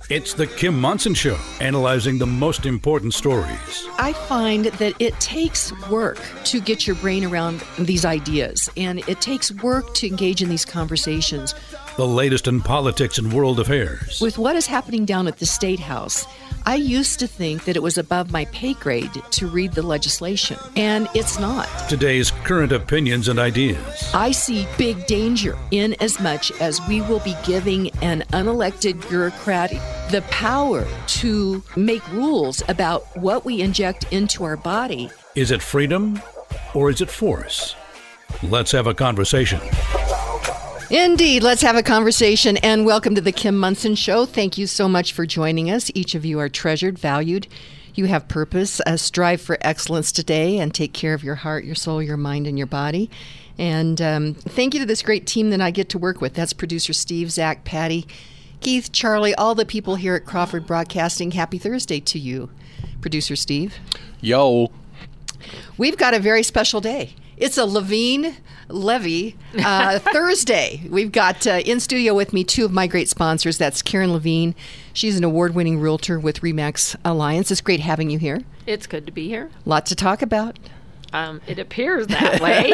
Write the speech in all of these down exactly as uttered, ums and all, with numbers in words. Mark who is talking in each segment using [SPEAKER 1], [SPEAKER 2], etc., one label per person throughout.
[SPEAKER 1] It's the Kim Monson Show, analyzing the most important stories.
[SPEAKER 2] I find that it takes work to get your brain around these ideas, and it takes work to engage in these conversations.
[SPEAKER 1] The latest in politics and world affairs.
[SPEAKER 2] With what is happening down at the State House, I used to think that it was above my pay grade to read the legislation, and it's not.
[SPEAKER 1] Today's current opinions and ideas.
[SPEAKER 2] I see big danger in as much as we will be giving an unelected bureaucrat the power to make rules about what we inject into our body.
[SPEAKER 1] Is it freedom or is it force? Let's have a conversation.
[SPEAKER 2] Indeed. Let's have a conversation, and welcome to the Kim Monson Show. Thank you so much for joining us. Each of you are treasured, valued. You have purpose. Uh, strive for excellence today and take care of your heart, your soul, your mind, and your body. And um, thank you to this great team that I get to work with. That's producer Steve, Zach, Patty, Keith, Charlie, all the people here at Crawford Broadcasting. Happy Thursday to you, producer Steve.
[SPEAKER 3] Yo.
[SPEAKER 2] We've got a very special day. It's a Levine Levy uh, Thursday. We've got uh, in studio with me two of my great sponsors. That's Karen Levine. She's an award-winning realtor with RE/MAX Alliance. It's great having you here.
[SPEAKER 4] It's good to be here.
[SPEAKER 2] Lots to talk about.
[SPEAKER 4] Um, it appears that way.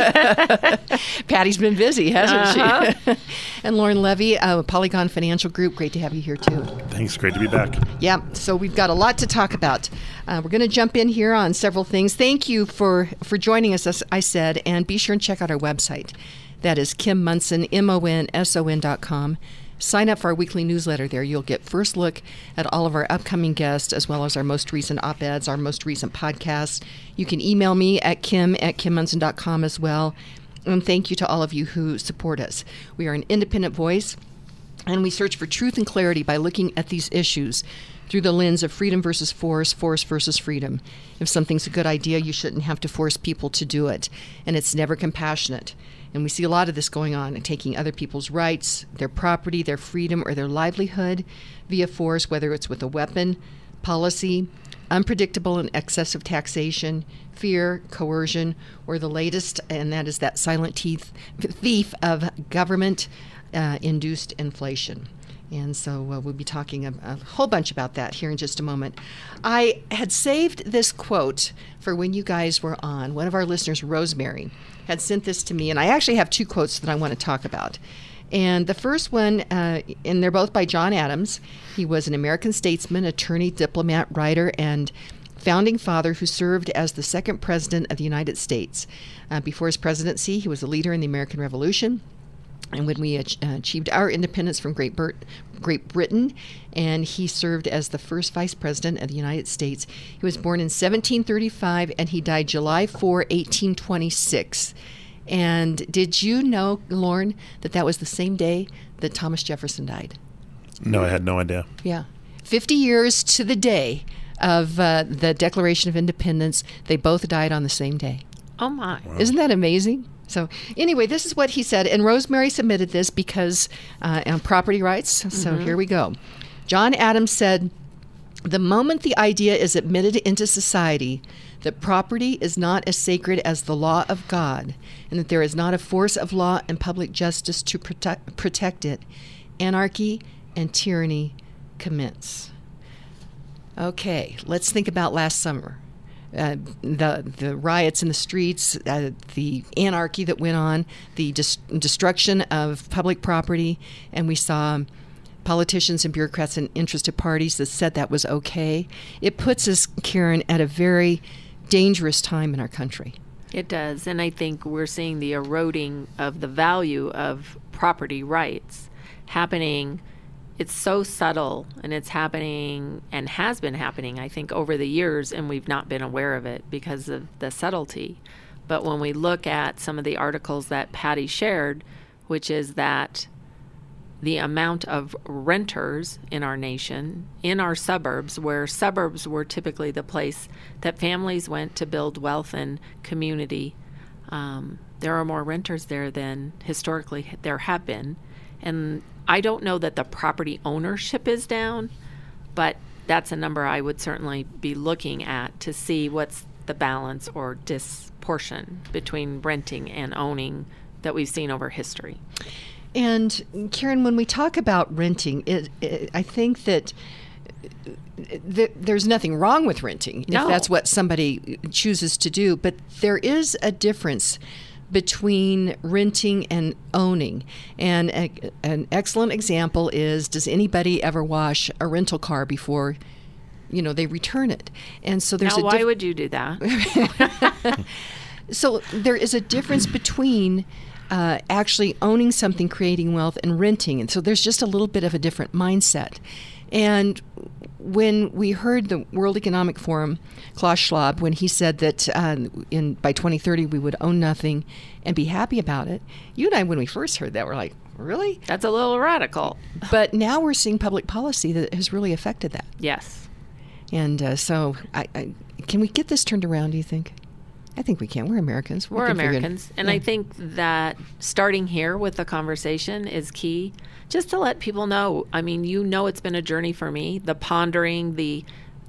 [SPEAKER 2] Patty's been busy, hasn't
[SPEAKER 4] uh-huh.
[SPEAKER 2] she? And Lauren Levy, uh, Polygon Financial Group. Great to have you here, too.
[SPEAKER 5] Thanks. Great to be back.
[SPEAKER 2] Yeah, so we've got a lot to talk about. Uh, we're going to jump in here on several things. Thank you for, for joining us, as I said, and be sure and check out our website. That is Kim Monson, M O N S O N dot com. Sign up for our weekly newsletter there. You'll get first look at all of our upcoming guests, as well as our most recent op-eds, our most recent podcasts. You can email me at kim at kim monson dot com as well. And thank you to all of you who support us. We are an independent voice, and we search for truth and clarity by looking at these issues through the lens of freedom versus force, force versus freedom. If something's a good idea, you shouldn't have to force people to do it. And it's never compassionate. And we see a lot of this going on, taking other people's rights, their property, their freedom, or their livelihood via force, whether it's with a weapon, policy, unpredictable and excessive taxation, fear, coercion, or the latest, and that is that silent teeth, thief of government-induced uh, inflation. And so uh, we'll be talking a, a whole bunch about that here in just a moment. I had saved this quote for when you guys were on. One of our listeners, Rosemary, had sent this to me, and I actually have two quotes that I want to talk about. And the first one, uh, and they're both by John Adams. He was an American statesman, attorney, diplomat, writer, and founding father who served as the second president of the United States. Uh, before his presidency, he was a leader in the American Revolution. And when we ach- uh, achieved our independence from Great, Bur- Great Britain, and he served as the first vice president of the United States. He was born in seventeen thirty-five, and he died July fourth, eighteen twenty-six. And did you know, Lauren, that that was the same day that Thomas Jefferson died?
[SPEAKER 5] No, I had no idea.
[SPEAKER 2] Yeah. fifty years to the day of uh, the Declaration of Independence, they both died on the same day.
[SPEAKER 4] Oh, my.
[SPEAKER 5] Wow.
[SPEAKER 2] Isn't that amazing? So anyway, this is what he said, and Rosemary submitted this because uh, on property rights, so mm-hmm. Here we go. John Adams said, "The moment the idea is admitted into society that property is not as sacred as the law of God, and that there is not a force of law and public justice to protect, protect it, anarchy and tyranny commence." Okay, let's think about last summer. Uh, the the riots in the streets, uh, the anarchy that went on, the dis- destruction of public property, and we saw politicians and bureaucrats and interested parties that said that was okay. It puts us, Karen, at a very dangerous time in our country.
[SPEAKER 4] It does, and I think we're seeing the eroding of the value of property rights happening. It's so subtle, and it's happening and has been happening, I think, over the years, and we've not been aware of it because of the subtlety. But when we look at some of the articles that Patty shared, which is that the amount of renters in our nation, in our suburbs, where suburbs were typically the place that families went to build wealth and community, um, there are more renters there than historically there have been. And I don't know that the property ownership is down, but that's a number I would certainly be looking at to see what's the balance or disproportion between renting and owning that we've seen over history.
[SPEAKER 2] And Karen, when we talk about renting, it, it, I think that th- there's nothing wrong with renting
[SPEAKER 4] No.
[SPEAKER 2] if that's what somebody chooses to do. But there is a difference between renting and owning. And a, an excellent example is, does anybody ever wash a rental car before, you know, they return it? And so there's
[SPEAKER 4] Now,
[SPEAKER 2] a
[SPEAKER 4] why
[SPEAKER 2] diff-
[SPEAKER 4] would you do that?
[SPEAKER 2] So there is a difference between uh, actually owning something, creating wealth, and renting. And so there's just a little bit of a different mindset. And when we heard the World Economic Forum, Klaus Schwab, when he said that uh, in by twenty thirty we would own nothing and be happy about it, you and I, when we first heard that, were like, really?
[SPEAKER 4] That's a little radical.
[SPEAKER 2] But now we're seeing public policy that has really affected that.
[SPEAKER 4] Yes.
[SPEAKER 2] And uh, so I, I, can we get this turned around, do you think? I think we can. We're Americans. We
[SPEAKER 4] We're
[SPEAKER 2] can figure it-
[SPEAKER 4] Americans. And
[SPEAKER 2] yeah.
[SPEAKER 4] I think that starting here with the conversation is key, just to let people know. I mean, you know, it's been a journey for me, the pondering, the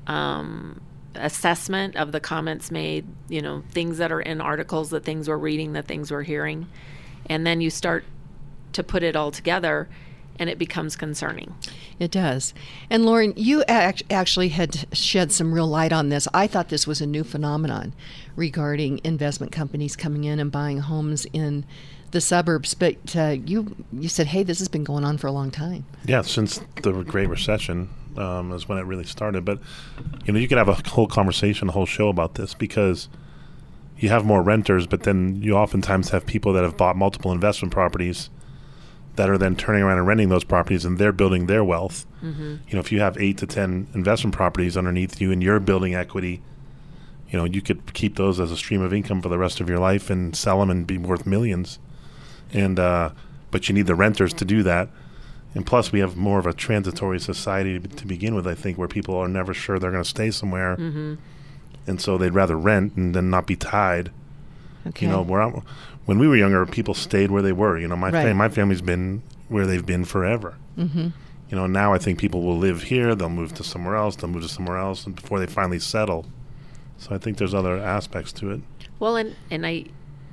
[SPEAKER 4] um, assessment of the comments made, you know, things that are in articles, the things we're reading, the things we're hearing. And then you start to put it all together, and it becomes concerning.
[SPEAKER 2] It does. And Lauren, you act- actually had shed some real light on this. I thought this was a new phenomenon regarding investment companies coming in and buying homes in the suburbs. But uh, you you said, hey, this has been going on for a long time.
[SPEAKER 5] Yeah, since the Great Recession um, is when it really started. But, you know, you could have a whole conversation, a whole show about this, because you have more renters, but then you oftentimes have people that have bought multiple investment properties that are then turning around and renting those properties, and they're building their wealth. Mm-hmm. You know, if you have eight to ten investment properties underneath you and you're building equity, you know, you could keep those as a stream of income for the rest of your life and sell them and be worth millions. And uh, but you need the renters to do that. And plus, we have more of a transitory society to, to begin with, I think, where people are never sure they're going to stay somewhere.
[SPEAKER 4] Mm-hmm.
[SPEAKER 5] And so they'd rather rent and then not be tied.
[SPEAKER 2] Okay.
[SPEAKER 5] You know, where I'm, when we were younger, people stayed where they were. You know, my
[SPEAKER 2] Right.
[SPEAKER 5] fam- my family's been where they've been forever.
[SPEAKER 2] Mm-hmm.
[SPEAKER 5] You know, now I think people will live here, they'll move to somewhere else, they'll move to somewhere else, and before they finally settle. So I think there's other aspects to it.
[SPEAKER 4] Well, and, and I,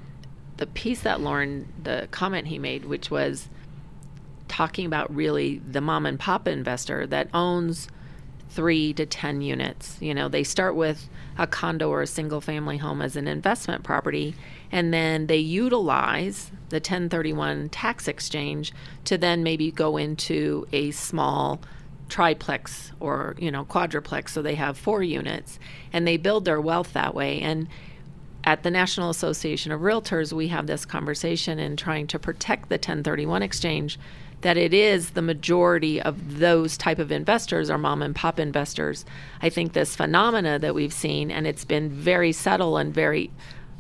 [SPEAKER 4] the piece that Lauren, the comment he made, which was talking about really the mom and pop investor that owns three to ten units. You know, they start with a condo or a single family home as an investment property, and then they utilize the ten thirty-one tax exchange to then maybe go into a small triplex or, you know, quadruplex, so they have four units, and they build their wealth that way. And at the National Association of Realtors, we have this conversation in trying to protect the ten thirty-one exchange, that it is the majority of those type of investors are mom and pop investors. I think this phenomena that we've seen, and it's been very subtle and very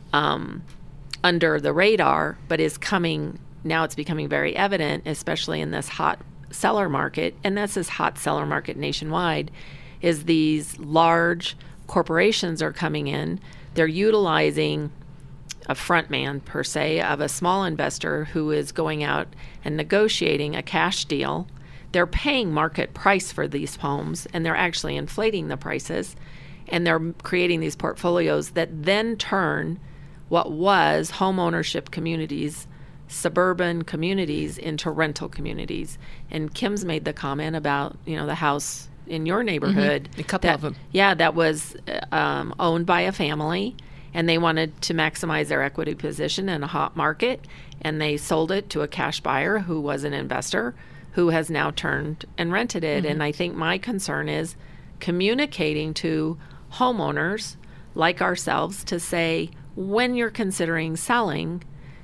[SPEAKER 4] um, under the radar, but is coming, now it's becoming very evident, especially in this hot seller market, and that's this hot seller market nationwide, is these large corporations are coming in. They're utilizing a front man, per se, of a small investor who is going out and negotiating a cash deal. They're paying market price for these homes, and they're actually inflating the prices, and they're creating these portfolios that then turn what was home ownership communities, suburban communities, into rental communities. And Kim's made the comment about, you know, the house in your neighborhood.
[SPEAKER 2] Mm-hmm. A couple
[SPEAKER 4] that,
[SPEAKER 2] of them.
[SPEAKER 4] Yeah, that was um, owned by a family, and they wanted to maximize their equity position in a hot market, and they sold it to a cash buyer who was an investor who has now turned and rented it.
[SPEAKER 2] Mm-hmm.
[SPEAKER 4] And I think my concern is communicating to homeowners like ourselves to say, when you're considering selling,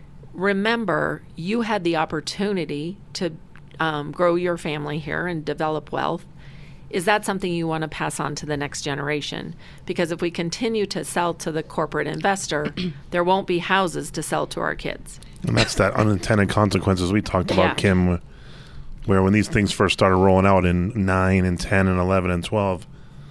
[SPEAKER 4] remember you had the opportunity to um, grow your family here and develop wealth. Is that something you want to pass on to the next generation? Because if we continue to sell to the corporate investor, there won't be houses to sell to our kids.
[SPEAKER 5] And that's that unintended consequences we talked about,
[SPEAKER 4] Yeah.
[SPEAKER 5] Kim, where when these things first started rolling out in nine and ten and eleven and twelve,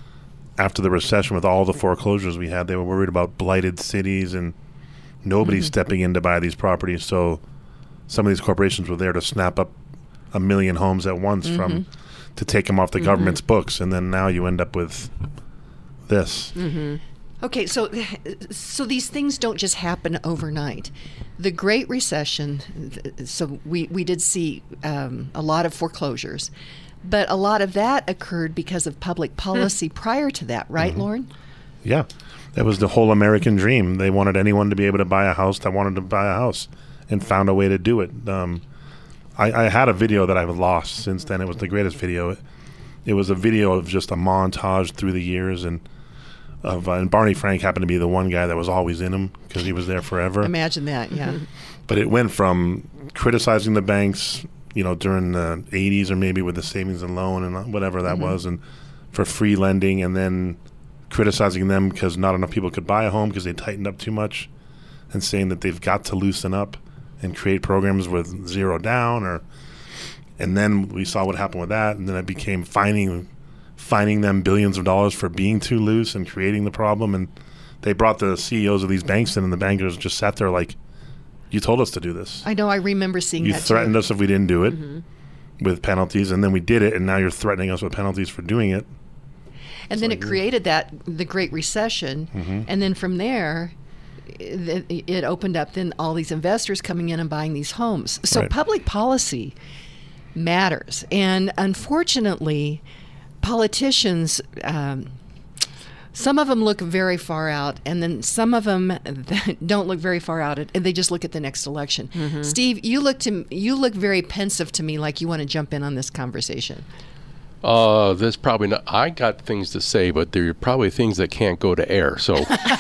[SPEAKER 5] after the recession with all the foreclosures we had, they were worried about blighted cities and nobody
[SPEAKER 2] Mm-hmm.
[SPEAKER 5] stepping in to buy these properties. So some of these corporations were there to snap up a million homes at once
[SPEAKER 2] Mm-hmm.
[SPEAKER 5] from to take them off the
[SPEAKER 4] Mm-hmm.
[SPEAKER 5] government's books. And then now you end up with this.
[SPEAKER 4] Mm-hmm.
[SPEAKER 2] Okay, so so these things don't just happen overnight. The Great Recession, so we, we did see um, a lot of foreclosures, but a lot of that occurred because of public policy prior to that, right, mm-hmm. Lauren?
[SPEAKER 5] Yeah, that was the whole American dream. They wanted anyone to be able to buy a house that wanted to buy a house, and found a way to do it. Um, I, I had a video that I've lost since then. It was the greatest video. It, it was a video of just a montage through the years, and Of, uh, and Barney Frank happened to be the one guy that was always in them because he was there forever.
[SPEAKER 2] Imagine that, yeah.
[SPEAKER 5] But it went from criticizing the banks, you know, during the eighties or maybe with the savings and loan and whatever that mm-hmm. was, and for free lending, and then criticizing them because not enough people could buy a home because they tightened up too much, and saying that they've got to loosen up and create programs with zero down. Or, and then we saw what happened with that, and then it became fining fining them billions of dollars for being too loose and creating the problem. And they brought the C E Os of these banks in, and the bankers just sat there like, you told us to do this.
[SPEAKER 2] I know, I remember seeing
[SPEAKER 5] you
[SPEAKER 2] that
[SPEAKER 5] You threatened
[SPEAKER 2] too.
[SPEAKER 5] us if we didn't do it
[SPEAKER 2] mm-hmm.
[SPEAKER 5] with penalties, and then we did it, and now you're threatening us with penalties for doing it.
[SPEAKER 2] And
[SPEAKER 5] it's
[SPEAKER 2] then
[SPEAKER 5] like,
[SPEAKER 2] it created that, the Great Recession,
[SPEAKER 5] mm-hmm.
[SPEAKER 2] and then from there, it, it opened up then all these investors coming in and buying these homes. So
[SPEAKER 5] right.
[SPEAKER 2] public policy matters. And unfortunately, politicians, um, some of them look very far out, and then some of them don't look very far out, and they just look at the next election. Mm-hmm. Steve, you look to you look very pensive to me, like you want to jump in on this conversation.
[SPEAKER 3] Uh, there's probably not. I got things to say, but there are probably things that can't go to air. So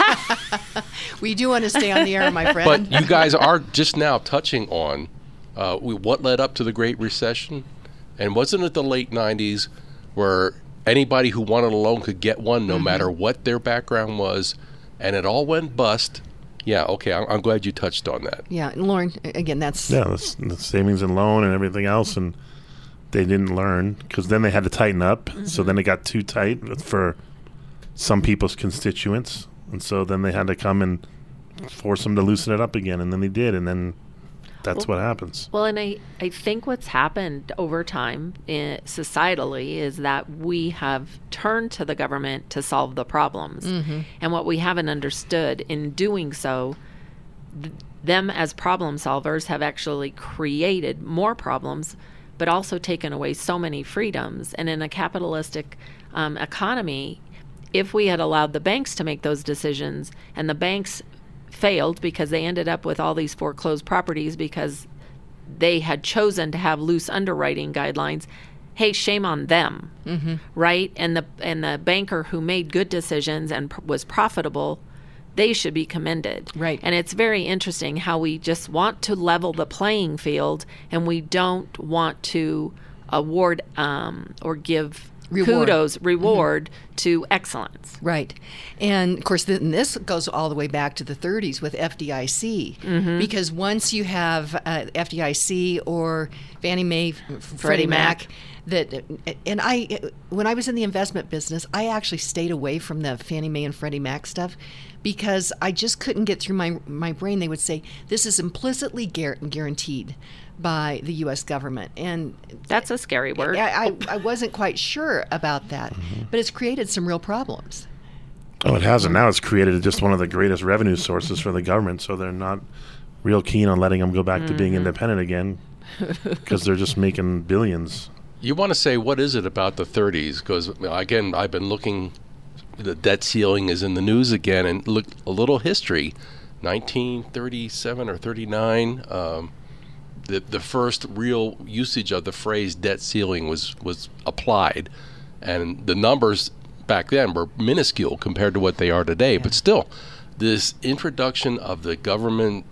[SPEAKER 2] we do want to stay on the air, my friend.
[SPEAKER 3] But you guys are just now touching on uh, what led up to the Great Recession, and wasn't it the late nineties? Where anybody who wanted a loan could get one no mm-hmm. matter what their background was, and it all went bust. Yeah, okay, I'm, I'm glad you touched on that.
[SPEAKER 2] Yeah, and Lauren, again, that's...
[SPEAKER 5] Yeah, the, the savings and loan and everything else, and they didn't learn, because then they had to tighten up, mm-hmm. so then it got too tight for some people's constituents, and so then they had to come and force them to loosen it up again, and then they did, and then... That's well, what happens.
[SPEAKER 4] Well, and I, I think what's happened over time in, societally is that we have turned to the government to solve the problems. Mm-hmm. And what we haven't understood in doing so, th- them as problem solvers have actually created more problems, but also taken away so many freedoms. And in a capitalistic um, economy, if we had allowed the banks to make those decisions, and the banks failed because they ended up with all these foreclosed properties because they had chosen to have loose underwriting guidelines, hey, shame on them, mm-hmm. right? And the and the banker who made good decisions and pr- was profitable, they should be commended.
[SPEAKER 2] Right.
[SPEAKER 4] And it's very interesting how we just want to level the playing field, and we don't want to award um, or give
[SPEAKER 2] Reward.
[SPEAKER 4] kudos, reward mm-hmm. to excellence.
[SPEAKER 2] Right. And, of course, then this goes all the way back to the thirties with F D I C. Mm-hmm. Because once you have uh, F D I C or Fannie Mae, Freddie, Freddie Mac, Mac, that, and I, when I was in the investment business, I actually stayed away from the Fannie Mae and Freddie Mac stuff because I just couldn't get through my, my brain. They would say, this is implicitly gar- guaranteed by the U S government. And
[SPEAKER 4] that's a scary word.
[SPEAKER 2] I, I, I wasn't quite sure about that, mm-hmm. but it's created some real problems.
[SPEAKER 5] Oh, it has, and now it's created just one of the greatest revenue sources for the government, so they're not real keen on letting them go back mm-hmm. to being independent again because they're just making billions.
[SPEAKER 3] You want to say, what is it about the thirties? Because, again, I've been looking, the debt ceiling is in the news again, and look, a little history, nineteen thirty-seven or thirty-nine, um, the the first real usage of the phrase debt ceiling was, was applied, and the numbers back then were minuscule compared to what they are today. Yeah. But still, this introduction of the government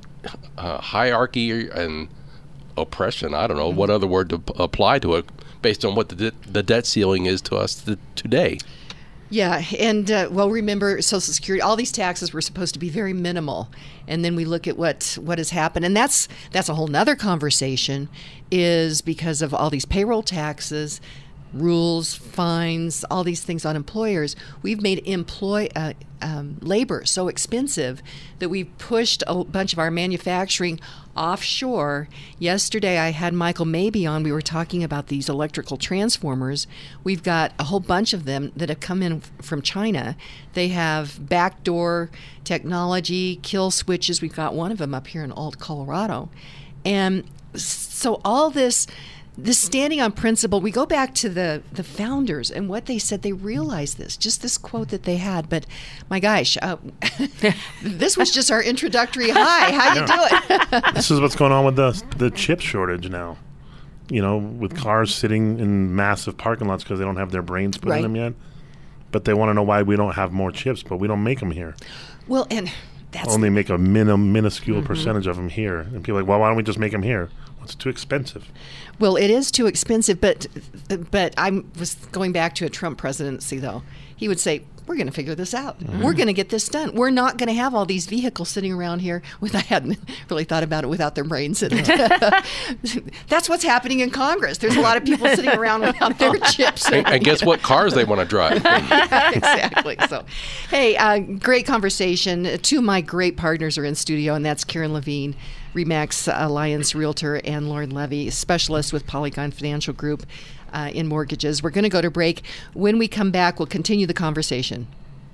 [SPEAKER 3] uh, hierarchy and oppression, I don't know mm-hmm. what other word to p- apply to it, based on what the, de- the debt ceiling is to us th- today.
[SPEAKER 2] Yeah, and uh, well, remember Social Security, all these taxes were supposed to be very minimal, and then we look at what what has happened, and that's that's a whole nother conversation, is because of all these payroll taxes, rules, fines, all these things on employers, we've made employ uh, um, labor so expensive that we've pushed a bunch of our manufacturing offshore. Yesterday, I had Michael Mabey on. We were talking about these electrical transformers. We've got a whole bunch of them that have come in f- from China. They have backdoor technology, kill switches. We've got one of them up here in Alt, Colorado. And so all this this standing on principle, we go back to the, the founders and what they said. They realized this, just this quote that they had. But my gosh, uh, this was just our introductory hi. How you doing?
[SPEAKER 5] This is what's going on with the the chip shortage now. You know, with cars sitting in massive parking lots because they don't have their brains put
[SPEAKER 2] Right.
[SPEAKER 5] in them yet. But they want to know why we don't have more chips, but we don't make them here.
[SPEAKER 2] Well, and that's
[SPEAKER 5] Only make a minim, minuscule mm-hmm. percentage of them here. And people are like, well, why don't we just make them here? Well, it's too expensive.
[SPEAKER 2] Well, it is too expensive, but but I was going back to a Trump presidency, though. He would say, we're going to figure this out. Mm-hmm. We're going to get this done. We're not going to have all these vehicles sitting around here with, I hadn't really thought about it, without their brains in it. That's what's happening in Congress. There's a lot of people sitting around without their chips.
[SPEAKER 3] And, and guess what cars they want to drive?
[SPEAKER 2] Exactly. So, hey, uh, great conversation. Two of my great partners are in studio, and that's Karen Levine, RE/MAX Alliance Realtor, and Lauren Levy, specialist with Polygon Financial Group uh, in mortgages. We're going to go to break. When we come back, we'll continue the conversation.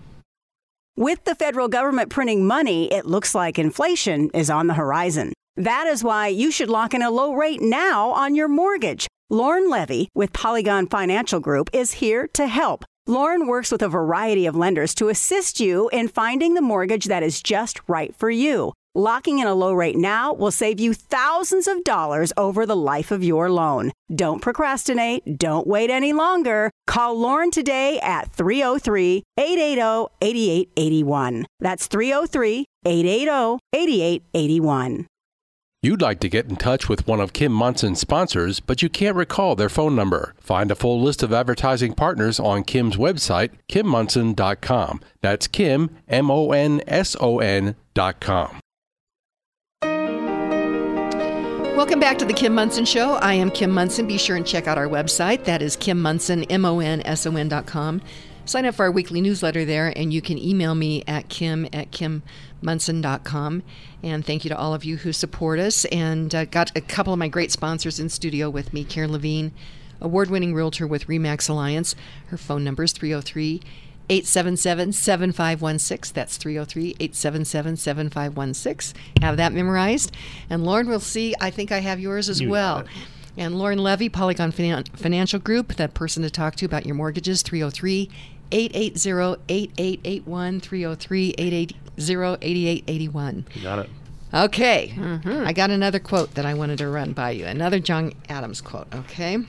[SPEAKER 6] With the federal government printing money, it looks like inflation is on the horizon. That is why you should lock in a low rate now on your mortgage. Lauren Levy with Polygon Financial Group is here to help. Lauren works with a variety of lenders to assist you in finding the mortgage that is just right for you. Locking in a low rate now will save you thousands of dollars over the life of your loan. Don't procrastinate. Don't wait any longer. Call Lauren today at three oh three, eight eight oh, eight eight eight one. That's three oh three, eight eight oh, eight eight eight one.
[SPEAKER 3] You'd like to get in touch with one of Kim Monson's sponsors, but you can't recall their phone number. Find a full list of advertising partners on Kim's website, kim monson dot com. That's Kim, M O N S O N dot com.
[SPEAKER 2] Welcome back to the Kim Monson Show. I am Kim Monson. Be sure and check out our website. That is Kim Monson, M O N S O N dot com. Sign up for our weekly newsletter there, and you can email me at kim at kim monson dot com. And thank you to all of you who support us. And uh, got a couple of my great sponsors in studio with me. Karen Levine, award-winning realtor with RE/MAX Alliance. Her phone number is three oh three, eight seven seven, seven five one six. That's three oh three, eight seven seven, seven five one six. Have that memorized. And Lauren, we'll see. I think I have yours as
[SPEAKER 5] You
[SPEAKER 2] well.
[SPEAKER 5] got it.
[SPEAKER 2] And Lauren Levy, Polygon Finan- Financial Group, that person to talk to about your mortgages, three oh three, eight eight zero, eight eight eight one, three oh three, eight eight zero, eight eight eight one.
[SPEAKER 5] You got it.
[SPEAKER 2] Okay. Mm-hmm. I got another quote that I wanted to run by you. Another John Adams quote, okay?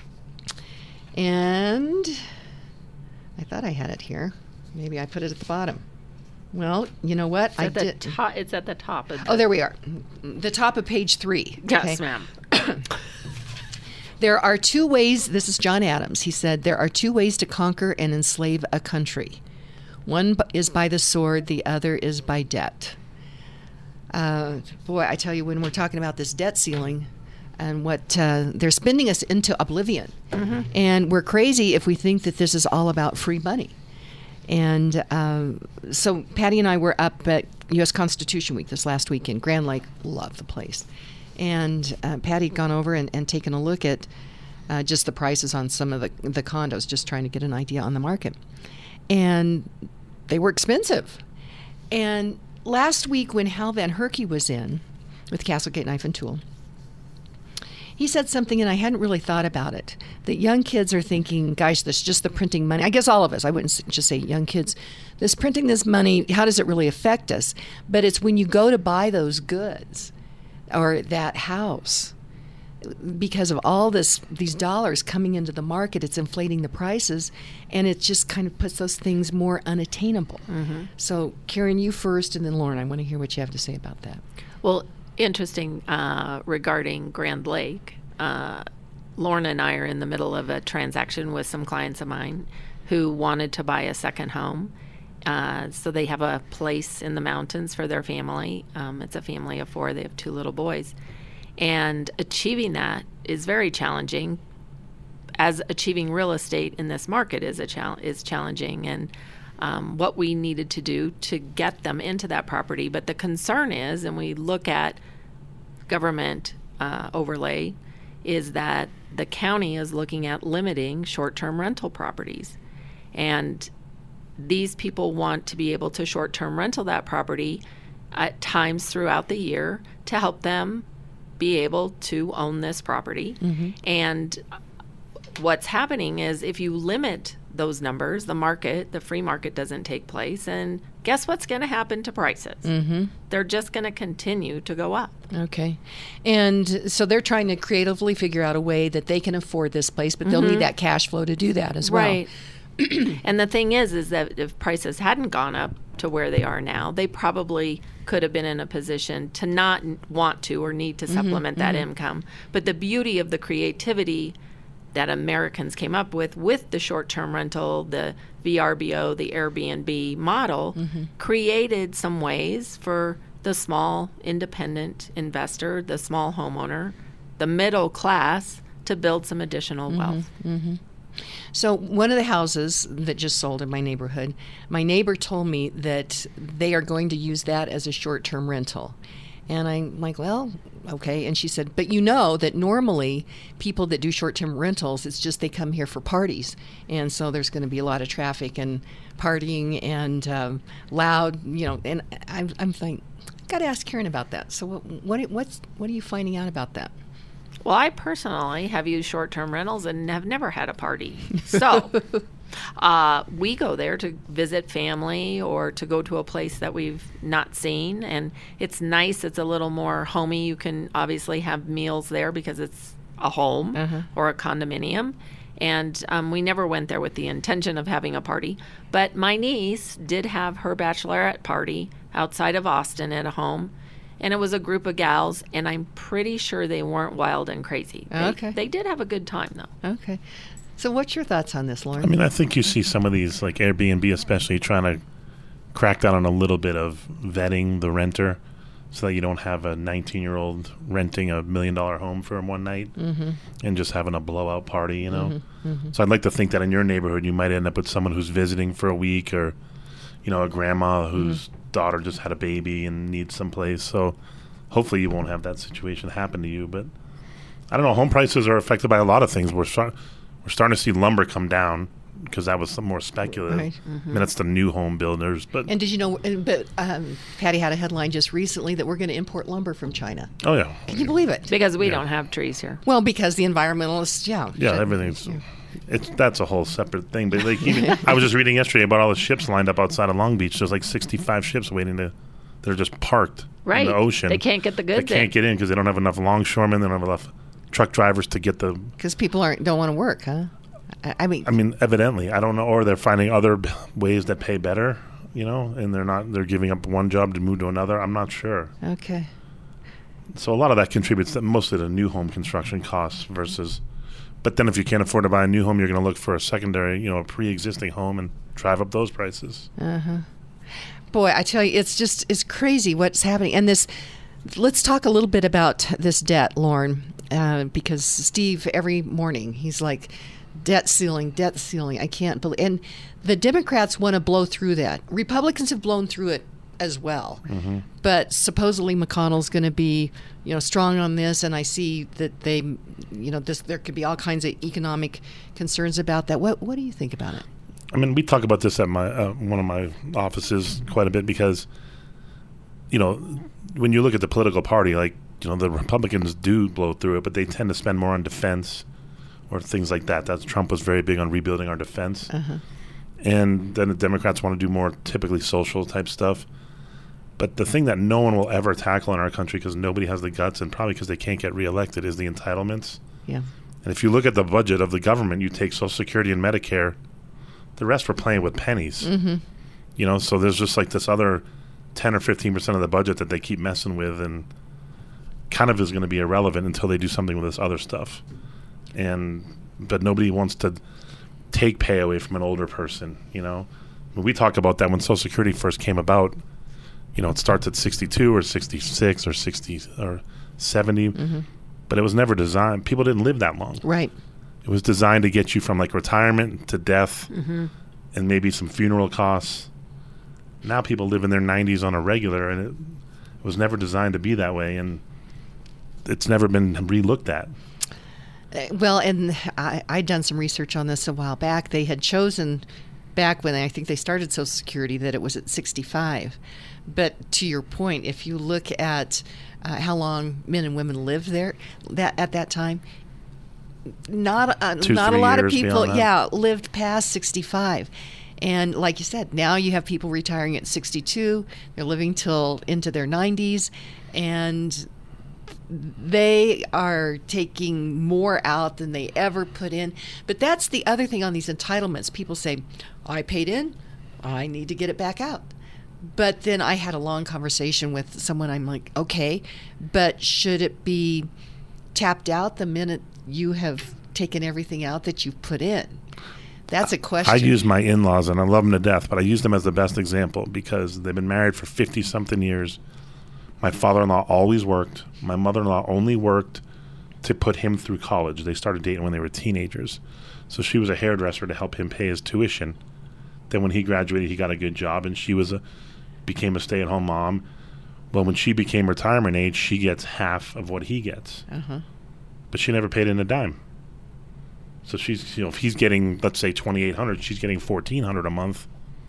[SPEAKER 2] And I thought I had it here. Maybe I put it at the bottom. Well, you know what?
[SPEAKER 4] It's
[SPEAKER 2] I
[SPEAKER 4] at the
[SPEAKER 2] did.
[SPEAKER 4] to- it's at the top of the
[SPEAKER 2] Oh, there we are. The top of page three.
[SPEAKER 4] Yes,
[SPEAKER 2] okay?
[SPEAKER 4] ma'am.
[SPEAKER 2] There are two ways, this is John Adams, he said, there are two ways to conquer and enslave a country. One b- is by the sword, the other is by debt. Uh, boy, I tell you, when we're talking about this debt ceiling and what uh, they're spending us into oblivion, mm-hmm. and we're crazy if we think that this is all about free money. And uh, so Patty and I were up at U S Constitution Week this last weekend. Grand Lake, loved the place. And uh, Patty had gone over and, and taken a look at uh, just the prices on some of the, the condos, just trying to get an idea on the market. And they were expensive. And last week when Hal Van Herky was in with Castlegate Knife and Tool, he said something, and I hadn't really thought about it, that young kids are thinking, gosh, this is just the printing money. I guess all of us, I wouldn't just say young kids. This printing this money, how does it really affect us? But it's when you go to buy those goods or that house, because of all this, these dollars coming into the market, it's inflating the prices, and it just kind of puts those things more unattainable. Mm-hmm. So, Karen, you first, and then Lauren, I want to hear what you have to say about that.
[SPEAKER 4] Well, interesting uh, regarding Grand Lake. Uh, Lauren and I are in the middle of a transaction with some clients of mine who wanted to buy a second home. Uh, so they have a place in the mountains for their family. Um, it's a family of four. They have two little boys. And achieving that is very challenging. as achieving real estate in this market is a chal- is challenging, and um, what we needed to do to get them into that property. But the concern is, and we look at government uh, overlay, is that the county is looking at limiting short-term rental properties. And these people want to be able to short-term rental that property at times throughout the year to help them be able to own this property. Mm-hmm. And what's happening is if you limit those numbers, the market, the free market doesn't take place. And guess what's going to happen to prices? Mm-hmm. They're just going to continue to go up.
[SPEAKER 2] Okay. And so they're trying to creatively figure out a way that they can afford this place, but they'll
[SPEAKER 4] Mm-hmm.
[SPEAKER 2] need that cash flow to do that as well.
[SPEAKER 4] Right. And the thing is, is that if prices hadn't gone up to where they are now, they probably could have been in a position to not n- want to or need to supplement mm-hmm, that mm-hmm. income. But the beauty of the creativity that Americans came up with, with the short-term rental, the V R B O, the Airbnb model, mm-hmm. created some ways for the small independent investor, the small homeowner, the middle class to build some additional
[SPEAKER 2] mm-hmm,
[SPEAKER 4] wealth.
[SPEAKER 2] Mm-hmm. So one of the houses that just sold in my neighborhood, my neighbor told me that they are going to use that as a short-term rental. And I'm like, well, okay. And she said, but you know that normally people that do short-term rentals, it's just they come here for parties. And so there's going to be a lot of traffic and partying and um, loud, you know, and I'm, I'm thinking, got to ask Karen about that. So what, what, what's, what are you finding out about that?
[SPEAKER 4] Well, I personally have used short-term rentals and have never had a party. So uh, we go there to visit family or to go to a place that we've not seen. And it's nice. It's a little more homey. You can obviously have meals there because it's a home uh-huh. or a condominium. And um, we never went there with the intention of having a party. But my niece did have her bachelorette party outside of Austin at a home. And it was a group of gals, and I'm pretty sure they weren't wild and crazy. They,
[SPEAKER 2] okay.
[SPEAKER 4] They did have a good time, though.
[SPEAKER 2] Okay. So what's your thoughts on this, Lauren?
[SPEAKER 5] I mean, I think you see some of these, like Airbnb especially, trying to crack down on a little bit of vetting the renter so that you don't have a nineteen-year-old renting a million-dollar home for one night mm-hmm. and just having a blowout party, you know? Mm-hmm. Mm-hmm. So I'd like to think that in your neighborhood you might end up with someone who's visiting for a week or, you know, a grandma whose mm-hmm. daughter just had a baby and needs some place. So hopefully you won't have that situation happen to you. But I don't know. Home prices are affected by a lot of things. We're start, we're starting to see lumber come down because that was some more speculative.
[SPEAKER 2] Right. Mm-hmm.
[SPEAKER 5] I mean, that's the new home builders. But
[SPEAKER 2] and did you know? But um, Patty had a headline just recently that we're going to import lumber from China.
[SPEAKER 5] Oh yeah.
[SPEAKER 2] Can you believe it?
[SPEAKER 4] Because we
[SPEAKER 5] yeah.
[SPEAKER 4] don't have trees here.
[SPEAKER 2] Well, because the environmentalists, yeah.
[SPEAKER 5] Yeah, everything's. Yeah. It's that's a whole separate thing. But like, even, I was just reading yesterday about all the ships lined up outside of Long Beach. There's like sixty-five ships waiting to. They're just parked
[SPEAKER 4] right.
[SPEAKER 5] in the ocean.
[SPEAKER 4] They can't get the goods.
[SPEAKER 5] They can't
[SPEAKER 4] in.
[SPEAKER 5] get in because they don't have enough longshoremen. They don't have enough truck drivers to get the.
[SPEAKER 2] Because people aren't don't want to work, huh? I, I mean.
[SPEAKER 5] I mean, evidently, I don't know, or they're finding other b- ways that pay better, you know, and they're not. They're giving up one job to move to another. I'm not sure.
[SPEAKER 2] Okay.
[SPEAKER 5] So a lot of that contributes to mostly to new home construction costs versus. But then if you can't afford to buy a new home, you're going to look for a secondary, you know, a pre-existing home and drive up those prices.
[SPEAKER 2] Uh-huh. Boy, I tell you, it's just, it's crazy what's happening. And this, let's talk a little bit about this debt, Lauren, uh, because Steve, every morning, he's like, debt ceiling, debt ceiling. I can't believe, and the Democrats want to blow through that. Republicans have blown through it as well. Mm-hmm. But supposedly McConnell's going to be, you know, strong on this, and I see that they, you know, this there could be all kinds of economic concerns about that. What what do you think about it?
[SPEAKER 5] I mean, we talk about this at my uh, one of my offices quite a bit because, you know, when you look at the political party, like, you know, the Republicans do blow through it, but they tend to spend more on defense or things like that. That's Trump was very big on rebuilding our defense. Uh-huh. And then the Democrats want to do more typically social type stuff. But the thing that no one will ever tackle in our country because nobody has the guts and probably because they can't get reelected is the entitlements.
[SPEAKER 2] Yeah.
[SPEAKER 5] And if you look at the budget of the government, you take Social Security and Medicare, the rest we're playing with pennies. Mm-hmm. You know, so there's just like this other ten or fifteen percent of the budget that they keep messing with and kind of is going to be irrelevant until they do something with this other stuff. And but nobody wants to take pay away from an older person, you know. When we talk about that when Social Security first came about, you know, it starts at sixty-two or sixty-six or sixty or seventy, mm-hmm. but it was never designed. People didn't live that long.
[SPEAKER 2] Right.
[SPEAKER 5] It was designed to get you from like retirement to death
[SPEAKER 2] Mm-hmm.
[SPEAKER 5] and maybe some funeral costs. Now people live in their nineties on a regular, and it, it was never designed to be that way, and it's never been re-looked at.
[SPEAKER 2] Uh, Well, and I, I'd done some research on this a while back. They had chosen back when I think they started Social Security that it was at sixty-five. But to your point, if you look at uh, how long men and women lived there that at that time, not uh,
[SPEAKER 5] Two,
[SPEAKER 2] not a
[SPEAKER 5] three
[SPEAKER 2] lot of
[SPEAKER 5] years
[SPEAKER 2] people,
[SPEAKER 5] beyond that.
[SPEAKER 2] yeah, lived past sixty-five. And like you said, now you have people retiring at sixty-two. They're living till into their nineties, and they are taking more out than they ever put in. But that's the other thing on these entitlements. People say, I paid in, I need to get it back out. But then I had a long conversation with someone. I'm like, okay, but should it be tapped out the minute you have taken everything out that you've put in? That's a question.
[SPEAKER 5] I use my in-laws, and I love them to death, but I use them as the best example because they've been married for fifty-something years. My father-in-law always worked. My mother-in-law only worked to put him through college. They started dating when they were teenagers. So she was a hairdresser to help him pay his tuition. Then when he graduated, he got a good job, and she was a became a stay-at-home mom. Well, when she became retirement age, she gets half of what he gets.
[SPEAKER 2] Uh-huh.
[SPEAKER 5] But she never paid in a dime. So she's, you know, if he's getting, let's say, twenty-eight hundred dollars, she's getting fourteen hundred dollars a month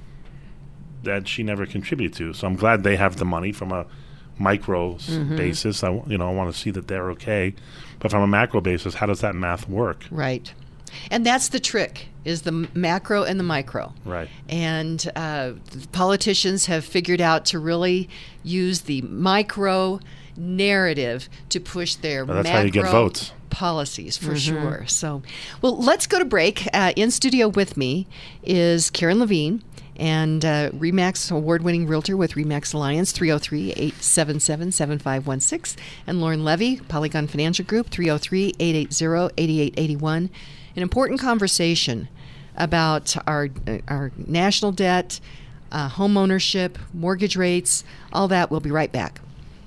[SPEAKER 5] that she never contributed to. So I'm glad they have the money from a micro s-
[SPEAKER 2] Mm-hmm.
[SPEAKER 5] basis. I, w- you know, I want to see that they're okay. But from a macro basis, how does that math work?
[SPEAKER 2] Right. And that's the trick, is the m- macro and the micro.
[SPEAKER 5] Right.
[SPEAKER 2] And uh, politicians have figured out to really use the micro narrative to push their
[SPEAKER 5] Well, that's
[SPEAKER 2] macro
[SPEAKER 5] how you get votes.
[SPEAKER 2] policies, for sure. So, well, let's go to break. Uh, in studio with me is Karen Levine, and uh, RE/MAX award-winning realtor with RE/MAX Alliance, three oh three, eight seven seven, seven five one six, and Lauren Levy, Polygon Financial Group, three oh three, eight eight zero, eight eight eight one. An important conversation about our uh, our national debt, uh, home ownership, mortgage rates, all that. We'll be right back.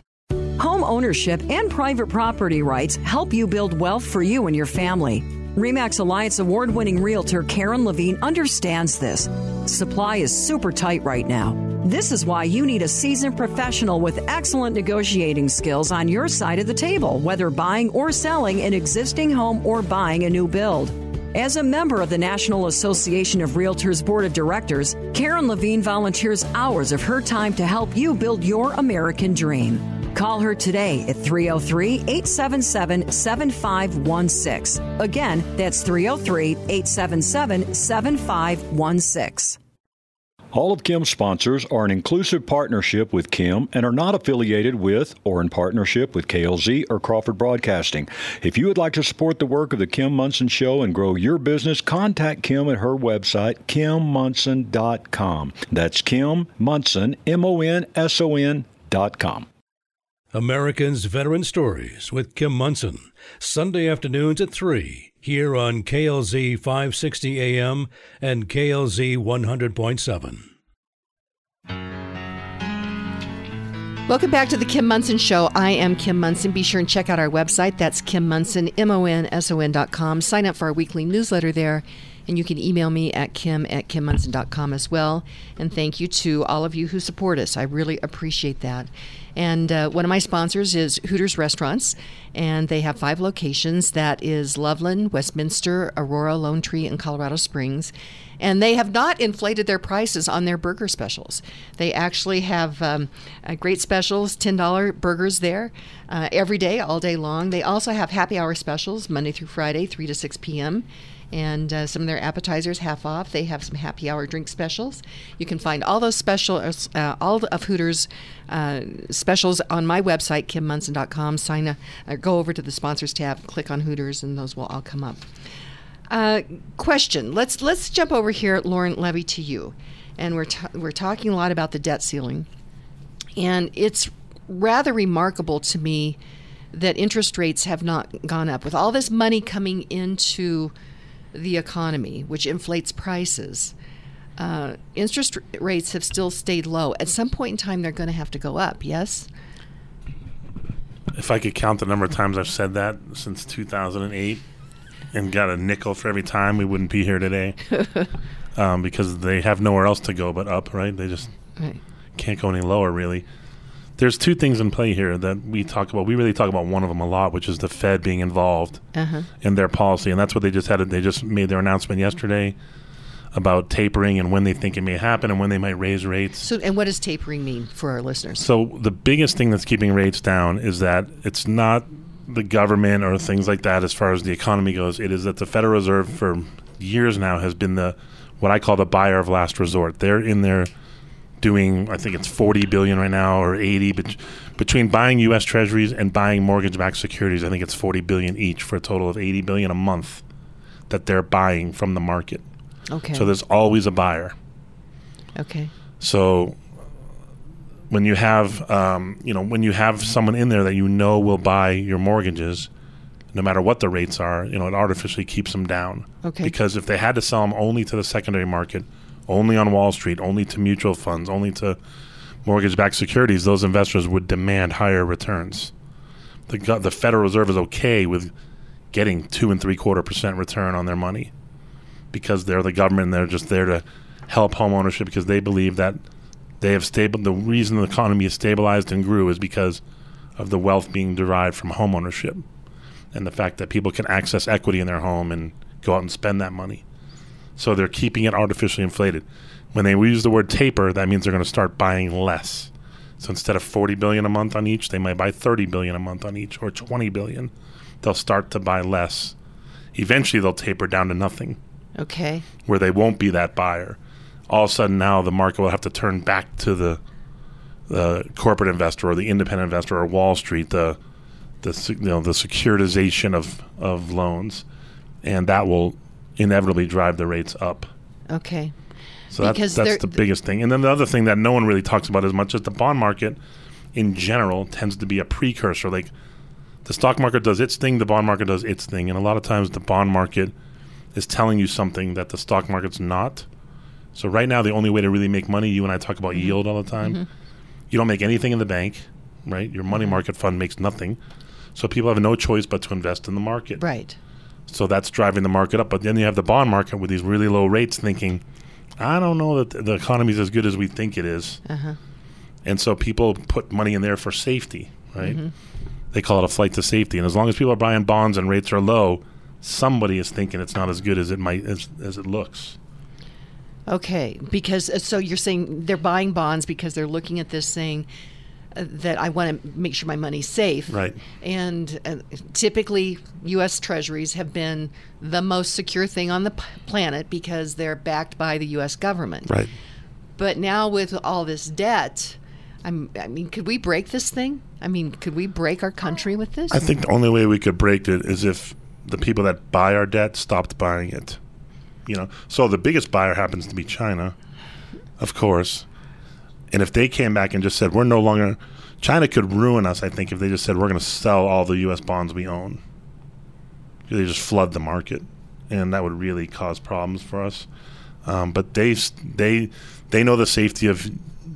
[SPEAKER 7] Home ownership and private property rights help you build wealth for you and your family. RE/MAX Alliance award-winning realtor Karen Levine understands this. Supply is super tight right now. This is why you need a seasoned professional with excellent negotiating skills on your side of the table, whether buying or selling an existing home or buying a new build. As a member of the National Association of Realtors Board of Directors, Karen Levine volunteers hours of her time to help you build your American dream. Call her today at three oh three, eight seven seven, seven five one six. Again, that's three oh three, eight seven seven, seven five one six.
[SPEAKER 8] All of Kim's sponsors are an inclusive partnership with Kim and are not affiliated with or in partnership with K L Z or Crawford Broadcasting. If you would like to support the work of the Kim Monson Show and grow your business, contact Kim at her website, kim monson dot com. That's Kim Monson, M O N S O N dot com.
[SPEAKER 1] Americans Veteran Stories with Kim Monson, Sunday afternoons at three, here on K L Z five sixty A M and K L Z one hundred point seven.
[SPEAKER 2] Welcome back to the Kim Monson Show. I am Kim Monson. Be sure and check out our website. That's Kim Monson, M O N S O N dot com. Sign up for our weekly newsletter there, and you can email me at kim at kim monson dot com as well. And thank you to all of you who support us. I really appreciate that. And uh, one of my sponsors is Hooters Restaurants, and they have five locations. That is Loveland, Westminster, Aurora, Lone Tree, and Colorado Springs. And they have not inflated their prices on their burger specials. They actually have um, uh, great specials, ten dollar burgers there uh, every day, all day long. They also have happy hour specials Monday through Friday, three to six p.m., and uh, some of their appetizers half off. They have some happy hour drink specials. You can find all those specials, uh, all of Hooters uh, specials on my website, kim monson dot com. Sign a, uh, go over to the sponsors tab, click on Hooters, and those will all come up. Uh, question. Let's let's jump over here, Lauren Levy, to you, and we're ta- we're talking a lot about the debt ceiling, and it's rather remarkable to me that interest rates have not gone up with all this money coming into the economy, which inflates prices. Uh, interest rates have still stayed low. At some point in time, they're going to have to go up. Yes.
[SPEAKER 5] If I could count the number of times I've said that since two thousand eight, and got a nickel for every time, we wouldn't be here today. um, because they have nowhere else to go but up, right? They just right. can't go any lower, really. There's two things in play here that we talk about. We really talk about one of them a lot, which is the Fed being involved uh-huh. in their policy. And that's what they just had. They just made their announcement yesterday about tapering and when they think it may happen and when they might raise rates.
[SPEAKER 2] So, and what does tapering mean for our listeners?
[SPEAKER 5] So the biggest thing that's keeping rates down is that it's not the government or things like that as far as the economy goes. It is that the Federal Reserve for years now has been the what I call the buyer of last resort. They're in there doing, I think it's forty billion dollars right now or eighty, but between buying U S Treasuries and buying mortgage-backed securities, I think it's forty billion dollars each for a total of eighty billion dollars a month that they're buying from the market.
[SPEAKER 2] Okay.
[SPEAKER 5] So there's always a buyer.
[SPEAKER 2] Okay.
[SPEAKER 5] So when you have, um, you know, when you have someone in there that you know will buy your mortgages, no matter what the rates are, you know, it artificially keeps them down.
[SPEAKER 2] Okay.
[SPEAKER 5] Because if they had to sell them only to the secondary market, only on Wall Street, only to mutual funds, only to mortgage-backed securities, those investors would demand higher returns. The the Federal Reserve is okay with getting two and three quarter percent return on their money because they're the government and they're just there to help home ownership because they believe that they have stable. The reason the economy is stabilized and grew is because of the wealth being derived from home ownership and the fact that people can access equity in their home and go out and spend that money. So they're keeping it artificially inflated. When they use the word taper, that means they're going to start buying less. So instead of forty billion dollars a month on each, they might buy thirty billion dollars a month on each or twenty billion dollars. They'll start to buy less. Eventually, they'll taper down to nothing.
[SPEAKER 2] Okay. Where
[SPEAKER 5] they won't be that buyer. All of a sudden now the market will have to turn back to the the corporate investor or the independent investor or Wall Street, the the you know the securitization of, of loans, and that will inevitably drive the rates up.
[SPEAKER 2] Okay.
[SPEAKER 5] So that's, that's the biggest thing. And then the other thing that no one really talks about as much is the bond market in general tends to be a precursor. Like the stock market does its thing, the bond market does its thing. And a lot of times the bond market is telling you something that the stock market's not. So right now the only way to really make money, you and I talk about mm-hmm. yield all the time. Mm-hmm. You don't make anything in the bank, right? Your money mm-hmm. market fund makes nothing. So people have no choice but to invest in the market.
[SPEAKER 2] Right.
[SPEAKER 5] So that's driving the market up. But then you have the bond market with these really low rates thinking, I don't know that the economy is as good as we think it is. Uh-huh. And so people put money in there for safety, right? Mm-hmm. They call it a flight to safety. And as long as people are buying bonds and rates are low, somebody is thinking it's not as good as it might as, as it looks.
[SPEAKER 2] Okay, because uh, so you're saying they're buying bonds because they're looking at this saying uh, that I want to make sure my money's safe.
[SPEAKER 5] Right.
[SPEAKER 2] And uh, typically U S Treasuries have been the most secure thing on the p- planet because they're backed by the U S government.
[SPEAKER 5] Right.
[SPEAKER 2] But now with all this debt, I'm, I mean, could we break this thing? I mean, could we break our country with this?
[SPEAKER 5] I think the only way we could break it is if the people that buy our debt stopped buying it. You know, so the biggest buyer happens to be China, of course. And if they came back and just said, we're no longer, China could ruin us, I think, if they just said, we're going to sell all the U S bonds we own. They just flood the market. And that would really cause problems for us. Um, but they they they know the safety of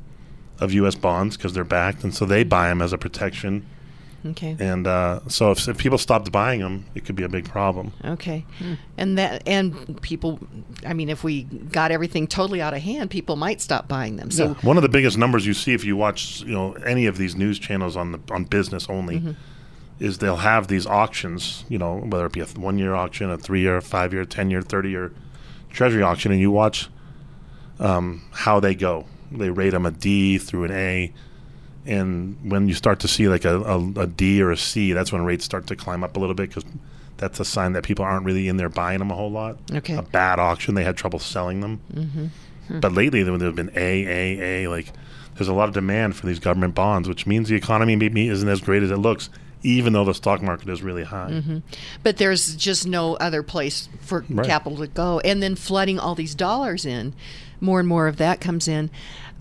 [SPEAKER 5] of U S bonds because they're backed. And so they buy them as a protection.
[SPEAKER 2] Okay.
[SPEAKER 5] And uh, so if, if people stopped buying them, it could be a big problem.
[SPEAKER 2] Okay. Hmm. And that and people, I mean, if we got everything totally out of hand, people might stop buying them. So
[SPEAKER 5] yeah. One of the biggest numbers you see if you watch, you know, any of these news channels on the on business only, mm-hmm. is they'll have these auctions, you know, whether it be a one-year auction, a three-year, a five-year, ten-year, thirty-year treasury auction, and you watch um, how they go. They rate them a D through an A. And when you start to see like a, a, a D or a C, that's when rates start to climb up a little bit because that's a sign that people aren't really in there buying them a whole lot.
[SPEAKER 2] Okay.
[SPEAKER 5] A bad auction, they had trouble selling them. Mm-hmm. Hmm. But lately, there have been A, A, A. Like, there's a lot of demand for these government bonds, which means the economy maybe isn't as great as it looks, even though the stock market is really high.
[SPEAKER 2] Mm-hmm. But there's just no other place for
[SPEAKER 5] right.
[SPEAKER 2] capital to go. And then flooding all these dollars in, more and more of that comes in.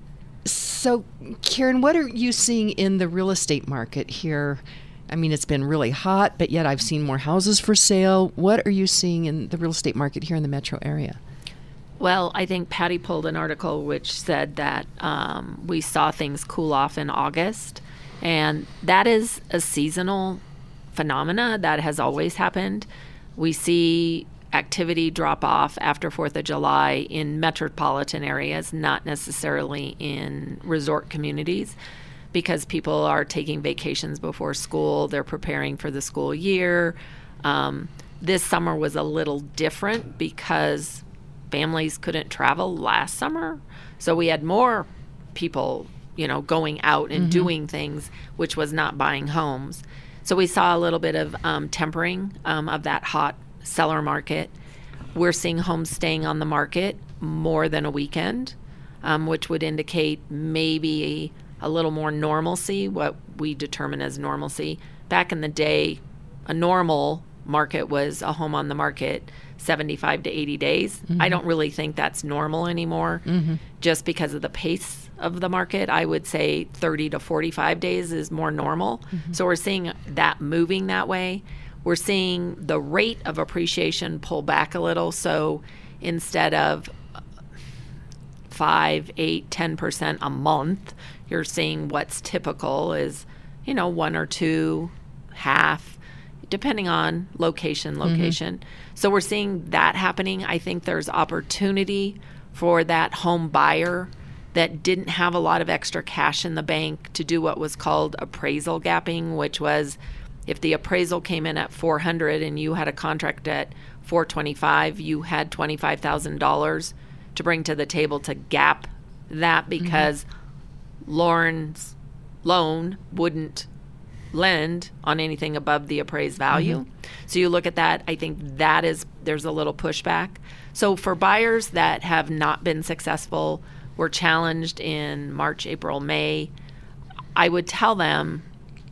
[SPEAKER 2] So, Karen, what are you seeing in the real estate market here? I mean, it's been really hot, but yet I've seen more houses for sale. What are you seeing in the real estate market here in the metro area?
[SPEAKER 4] Well, I think Patty pulled an article which said that um, we saw things cool off in August, and that is a seasonal phenomena that has always happened. We see activity drop off after fourth of July in metropolitan areas, not necessarily in resort communities, because people are taking vacations before school. They're preparing for the school year. Um, this summer was a little different because families couldn't travel last summer. So we had more people, you know, going out and mm-hmm. doing things, which was not buying homes. So we saw a little bit of um, tempering um, of that hot seller market. We're seeing homes staying on the market more than a weekend, um, which would indicate maybe a little more normalcy, what we determine as normalcy. Back in the day, a normal market was a home on the market seventy-five to eighty days. Mm-hmm. I don't really think that's normal anymore, mm-hmm. just because of the pace of the market. I would say thirty to forty-five days is more normal. Mm-hmm. So we're seeing that moving that way. We're seeing the rate of appreciation pull back a little. So instead of five, eight, ten percent a month, you're seeing what's typical is, you know, one or two, half, depending on location, location. Mm-hmm. So we're seeing that happening. I think there's opportunity for that home buyer that didn't have a lot of extra cash in the bank to do what was called appraisal gapping, which was if the appraisal came in at four hundred and you had a contract at four twenty-five, you had twenty-five thousand dollars to bring to the table to gap that, because mm-hmm. Lauren's loan wouldn't lend on anything above the appraised value. Mm-hmm. So you look at that, I think that is, there's a little pushback. So for buyers that have not been successful, were challenged in March, April, May, I would tell them,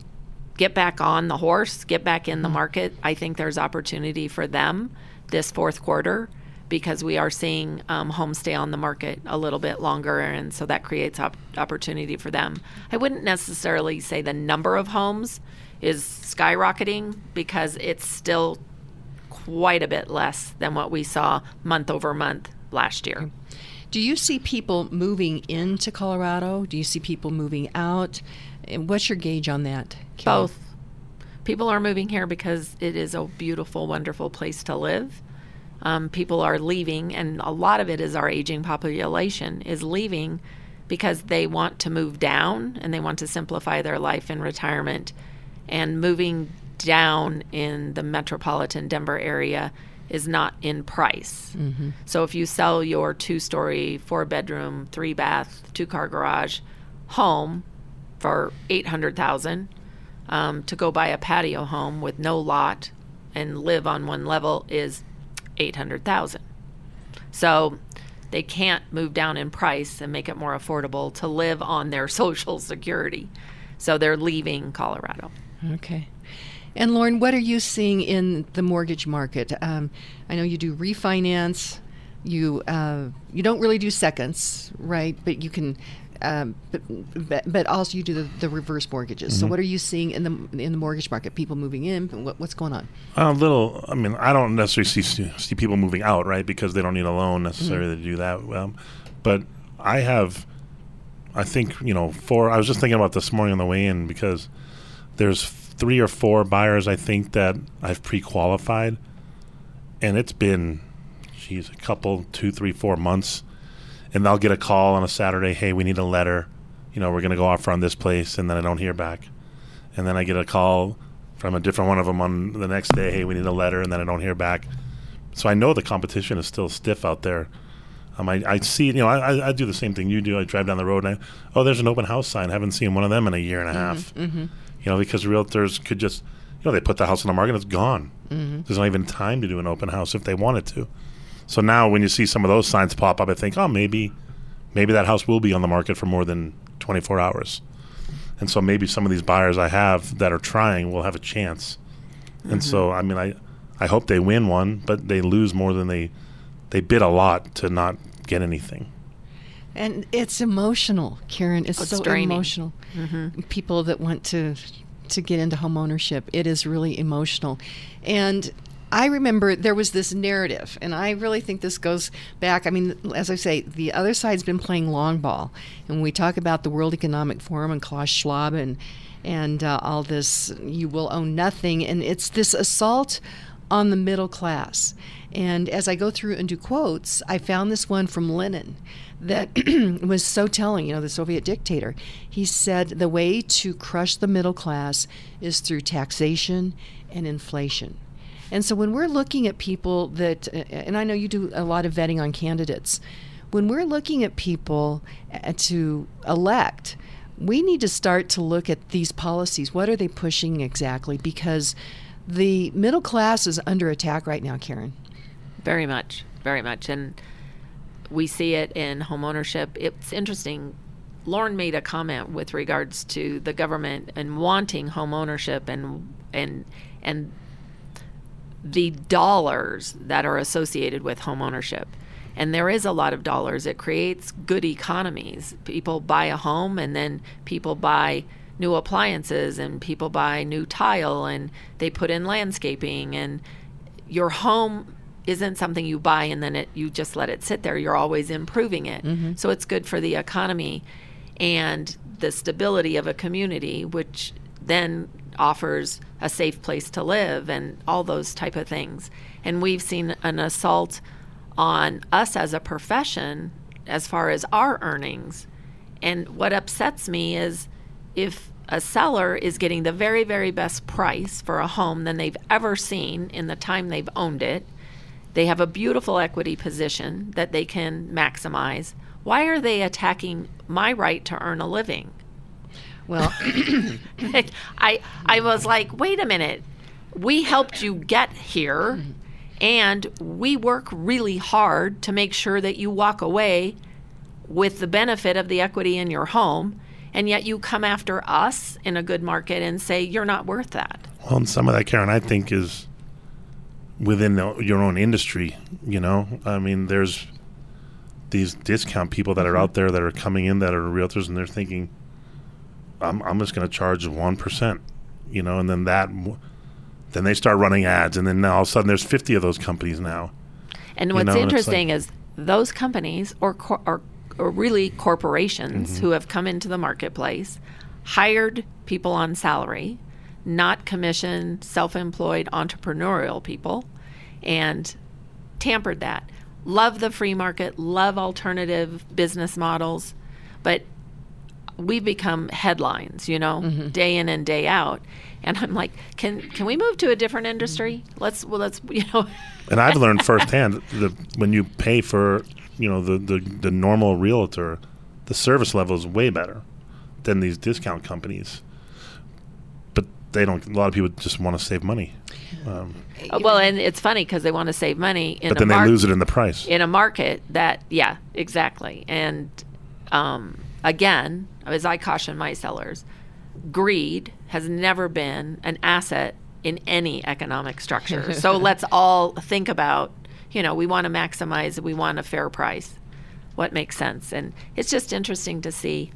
[SPEAKER 4] get back on the horse, get back in the market. I think there's opportunity for them this fourth quarter, because we are seeing um, homes stay on the market a little bit longer, and so that creates op- opportunity for them. I wouldn't necessarily say the number of homes is skyrocketing, because it's still quite a bit less than what we saw month over month last year.
[SPEAKER 2] Do you see people moving into Colorado? Do you see people moving out? And what's your gauge on that, Carol?
[SPEAKER 4] Both. People are moving here because it is a beautiful, wonderful place to live. Um, people are leaving, and a lot of it is our aging population is leaving because they want to move down and they want to simplify their life in retirement. And moving down in the metropolitan Denver area is not in price. Mm-hmm. So if you sell your two-story, four-bedroom, three-bath, two-car garage home for eight hundred thousand dollars, um, to go buy a patio home with no lot and live on one level is eight hundred thousand dollars. So they can't move down in price and make it more affordable to live on their Social Security. So they're leaving Colorado.
[SPEAKER 2] Okay. And Lauren, what are you seeing in the mortgage market? Um, I know you do refinance. You uh, you don't really do seconds, right? But you can, um, but, but but also you do the, the reverse mortgages. Mm-hmm. So what are you seeing in the in the mortgage market? People moving in. What, what's going on?
[SPEAKER 5] A little. I mean, I don't necessarily see see people moving out, right? Because they don't need a loan necessarily mm-hmm. to do that. Um, but I have, I think you know, four. I was just thinking about this morning on the way in, because there's three or four buyers I think that I've pre-qualified, and it's been, geez, a couple, two, three, four months, and they'll get a call on a Saturday, hey, we need a letter, you know, we're going to go offer on this place, and then I don't hear back. And then I get a call from a different one of them on the next day, hey, we need a letter, and then I don't hear back. So I know the competition is still stiff out there. Um, I, I see, you know, I, I do the same thing you do. I drive down the road, and I, oh, there's an open house sign. I haven't seen one of them in a year and a
[SPEAKER 2] mm-hmm,
[SPEAKER 5] half.
[SPEAKER 2] Mm-hmm.
[SPEAKER 5] You know, because realtors could just, you know, they put the house on the market, it's gone. Mm-hmm. There's not even time to do an open house if they wanted to. So now when you see some of those signs pop up, I think, oh, maybe maybe that house will be on the market for more than twenty-four hours. And so maybe some of these buyers I have that are trying will have a chance. Mm-hmm. And so, I mean, I, I hope they win one, but they lose more than they, they bid a lot to not get anything.
[SPEAKER 2] And it's emotional, Karen. It's, it's so draining. Emotional. Mm-hmm. People that want to to get into home ownership, it is really emotional. And I remember there was this narrative, and I really think this goes back. I mean, as I say, the other side's been playing long ball. And when we talk about the World Economic Forum and Klaus Schwab and, and uh, all this, you will own nothing, and it's this assault on the middle class. And as I go through and do quotes, I found this one from Lenin that was so telling, you know, the Soviet dictator. He said the way to crush the middle class is through taxation and inflation. And so when we're looking at people that, and I know you do a lot of vetting on candidates, when we're looking at people to elect, we need to start to look at these policies. What are they pushing exactly? Because the middle class is under attack right now, Karen.
[SPEAKER 4] Very much, very much. And we see it in home ownership. It's interesting. Lauren made a comment with regards to the government and wanting home ownership and and and the dollars that are associated with home ownership. And there is a lot of dollars. It creates good economies. People buy a home, and then people buy new appliances, and people buy new tile, and they put in landscaping. And your home isn't something you buy and then it you just let it sit there. You're always improving it. Mm-hmm. So it's good for the economy and the stability of a community, which then offers a safe place to live and all those type of things. And we've seen an assault on us as a profession as far as our earnings. And what upsets me is if a seller is getting the very, very best price for a home than they've ever seen in the time they've owned it, they have a beautiful equity position that they can maximize. Why are they attacking my right to earn a living?
[SPEAKER 2] Well,
[SPEAKER 4] I I was like, wait a minute. We helped you get here, and we work really hard to make sure that you walk away with the benefit of the equity in your home, and yet you come after us in a good market and say you're not worth that.
[SPEAKER 5] Well, and some of that, Karen, I think is within the, your own industry, you know? I mean, there's these discount people that are out there that are coming in that are realtors, and they're thinking, I'm, I'm just going to charge one percent, you know, and then that, then they start running ads, and then now all of a sudden there's fifty of those companies now.
[SPEAKER 4] And what's
[SPEAKER 5] you know,
[SPEAKER 4] interesting
[SPEAKER 5] like,
[SPEAKER 4] is those companies or, cor- or, or really corporations mm-hmm. who have come into the marketplace, hired people on salary, not commissioned, self-employed, entrepreneurial people, and tampered that. Love the free market, love alternative business models, but we've become headlines, you know, mm-hmm. day in and day out. And I'm like, can can we move to a different industry? Let's, well, let's, you know.
[SPEAKER 5] And I've learned firsthand that when you pay for, you know, the, the, the normal realtor, the service level is way better than these discount companies. But they don't, a lot of people just want to save money. Um,
[SPEAKER 4] well, and it's funny because they want to save money. In
[SPEAKER 5] but then
[SPEAKER 4] a mar-
[SPEAKER 5] they lose it in the price.
[SPEAKER 4] In a market that, yeah, exactly. And um, again, as I caution my sellers, greed has never been an asset in any economic structure. So let's all think about, you know, we want to maximize, we want a fair price. What makes sense? And it's just interesting to see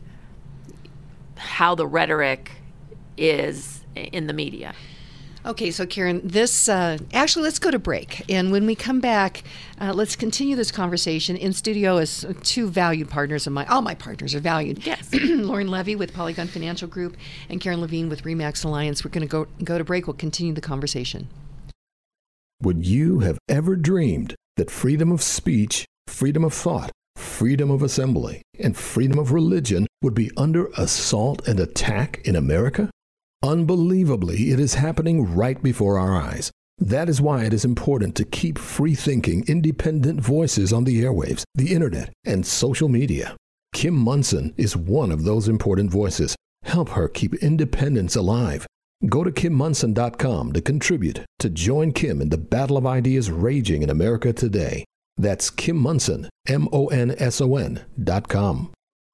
[SPEAKER 4] how the rhetoric is in the media.
[SPEAKER 2] Okay, so Karen, this uh, actually, let's go to break. And when we come back, uh, let's continue this conversation. In studio is two valued partners of mine. All my partners are valued.
[SPEAKER 4] Yes.
[SPEAKER 2] Lauren Levy with Polygon Financial Group and Karen Levine with RE/MAX Alliance. We're going to go go to break. We'll continue the conversation.
[SPEAKER 9] Would you have ever dreamed that freedom of speech, freedom of thought, freedom of assembly, and freedom of religion would be under assault and attack in America? Unbelievably, it is happening right before our eyes. That is why it is important to keep free-thinking, independent voices on the airwaves, the internet, and social media. Kim Monson is one of those important voices. Help her keep independence alive. Go to kim monson dot com to contribute, to join Kim in the battle of ideas raging in America today. That's Kim Monson, M O N S O N dot com.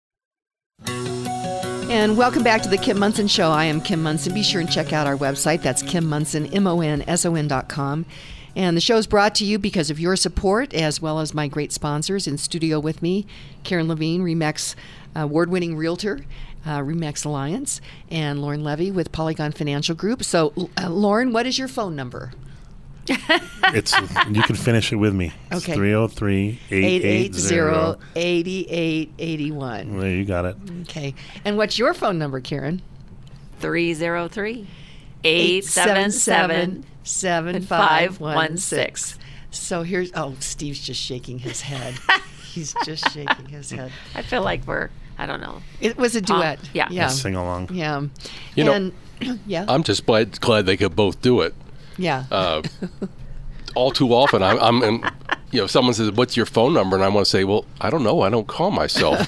[SPEAKER 2] And welcome back to the Kim Monson Show. I am Kim Monson. Be sure and check out our website. That's Kim Monson, M O N S O N dot com. And the show is brought to you because of your support, as well as my great sponsors. In studio with me, Karen Levine, RE/MAX award-winning realtor, uh, RE/MAX Alliance, and Lauren Levy with Polygon Financial Group. So, uh, Lauren, what is your phone number?
[SPEAKER 5] It's you can finish it with me. It's
[SPEAKER 2] okay.
[SPEAKER 5] three oh three, eight eight zero,
[SPEAKER 2] eight eight eight one.
[SPEAKER 5] Well, you got it.
[SPEAKER 2] Okay. And what's your phone number, Karen?
[SPEAKER 4] three oh three, eight seven seven,
[SPEAKER 2] seven five one six. So here's, oh, Steve's just shaking his head. He's just shaking his head.
[SPEAKER 4] I feel like we're, I don't know.
[SPEAKER 2] It was a duet.
[SPEAKER 4] Yeah.
[SPEAKER 2] Yeah.
[SPEAKER 5] Sing along.
[SPEAKER 2] Yeah.
[SPEAKER 3] You
[SPEAKER 2] and,
[SPEAKER 3] know,
[SPEAKER 2] yeah.
[SPEAKER 3] I'm just glad, glad they could both do it.
[SPEAKER 2] Yeah.
[SPEAKER 3] Uh, all too often, I'm, I'm in, you know, someone says, "What's your phone number?" And I want to say, "Well, I don't know. I don't call myself."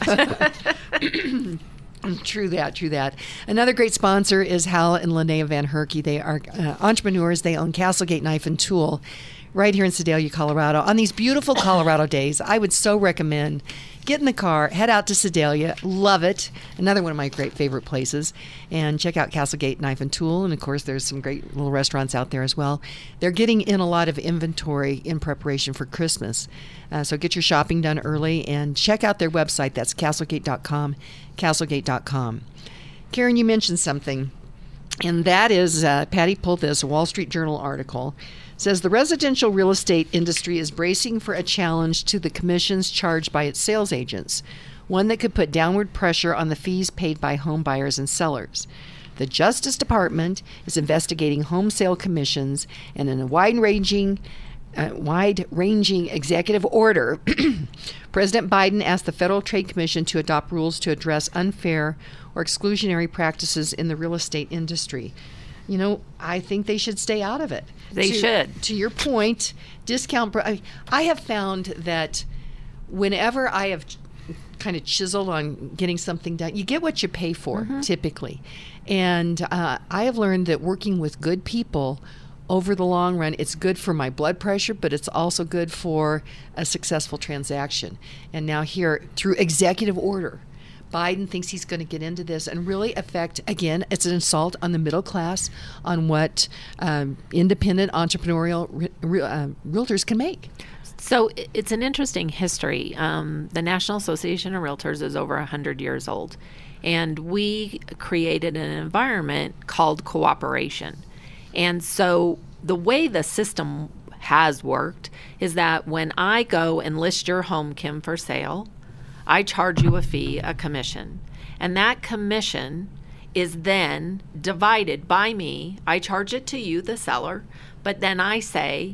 [SPEAKER 2] True that, true that. Another great sponsor is Hal and Linnea Van Herky. They are uh, entrepreneurs. They own Castlegate Knife and Tool right here in Sedalia, Colorado. On these beautiful Colorado days, I would so recommend get in the car, head out to Sedalia. Love it. Another one of my great favorite places. And check out Castlegate Knife and Tool. And, of course, there's some great little restaurants out there as well. They're getting in a lot of inventory in preparation for Christmas. Uh, so get your shopping done early and check out their website. That's castlegate dot com, castlegate dot com. Karen, you mentioned something, and that is, uh, Patty pulled this, a Wall Street Journal article. Says the residential real estate industry is bracing for a challenge to the commissions charged by its sales agents, one that could put downward pressure on the fees paid by home buyers and sellers. The Justice Department is investigating home sale commissions, and in a wide-ranging uh, wide-ranging executive order, President Biden asked the Federal Trade Commission to adopt rules to address unfair or exclusionary practices in the real estate industry. You know, I think they should stay out of it.
[SPEAKER 4] They
[SPEAKER 2] to,
[SPEAKER 4] should.
[SPEAKER 2] To your point, discount. I, I have found that whenever I have kind of chiseled on getting something done, you get what you pay for, mm-hmm. typically. And uh, I have learned that working with good people over the long run, it's good for my blood pressure, but it's also good for a successful transaction. And now here, through executive order, Biden thinks he's going to get into this and really affect, again, it's an assault on the middle class, on what um, independent entrepreneurial re- re- uh, realtors can make.
[SPEAKER 4] So it's an interesting history. Um, the National Association of Realtors is over one hundred years old, and we created an environment called cooperation. And so the way the system has worked is that when I go and list your home, Kim, for sale, I charge you a fee, a commission, and that commission is then divided by me. I charge it to you, the seller, but then I say,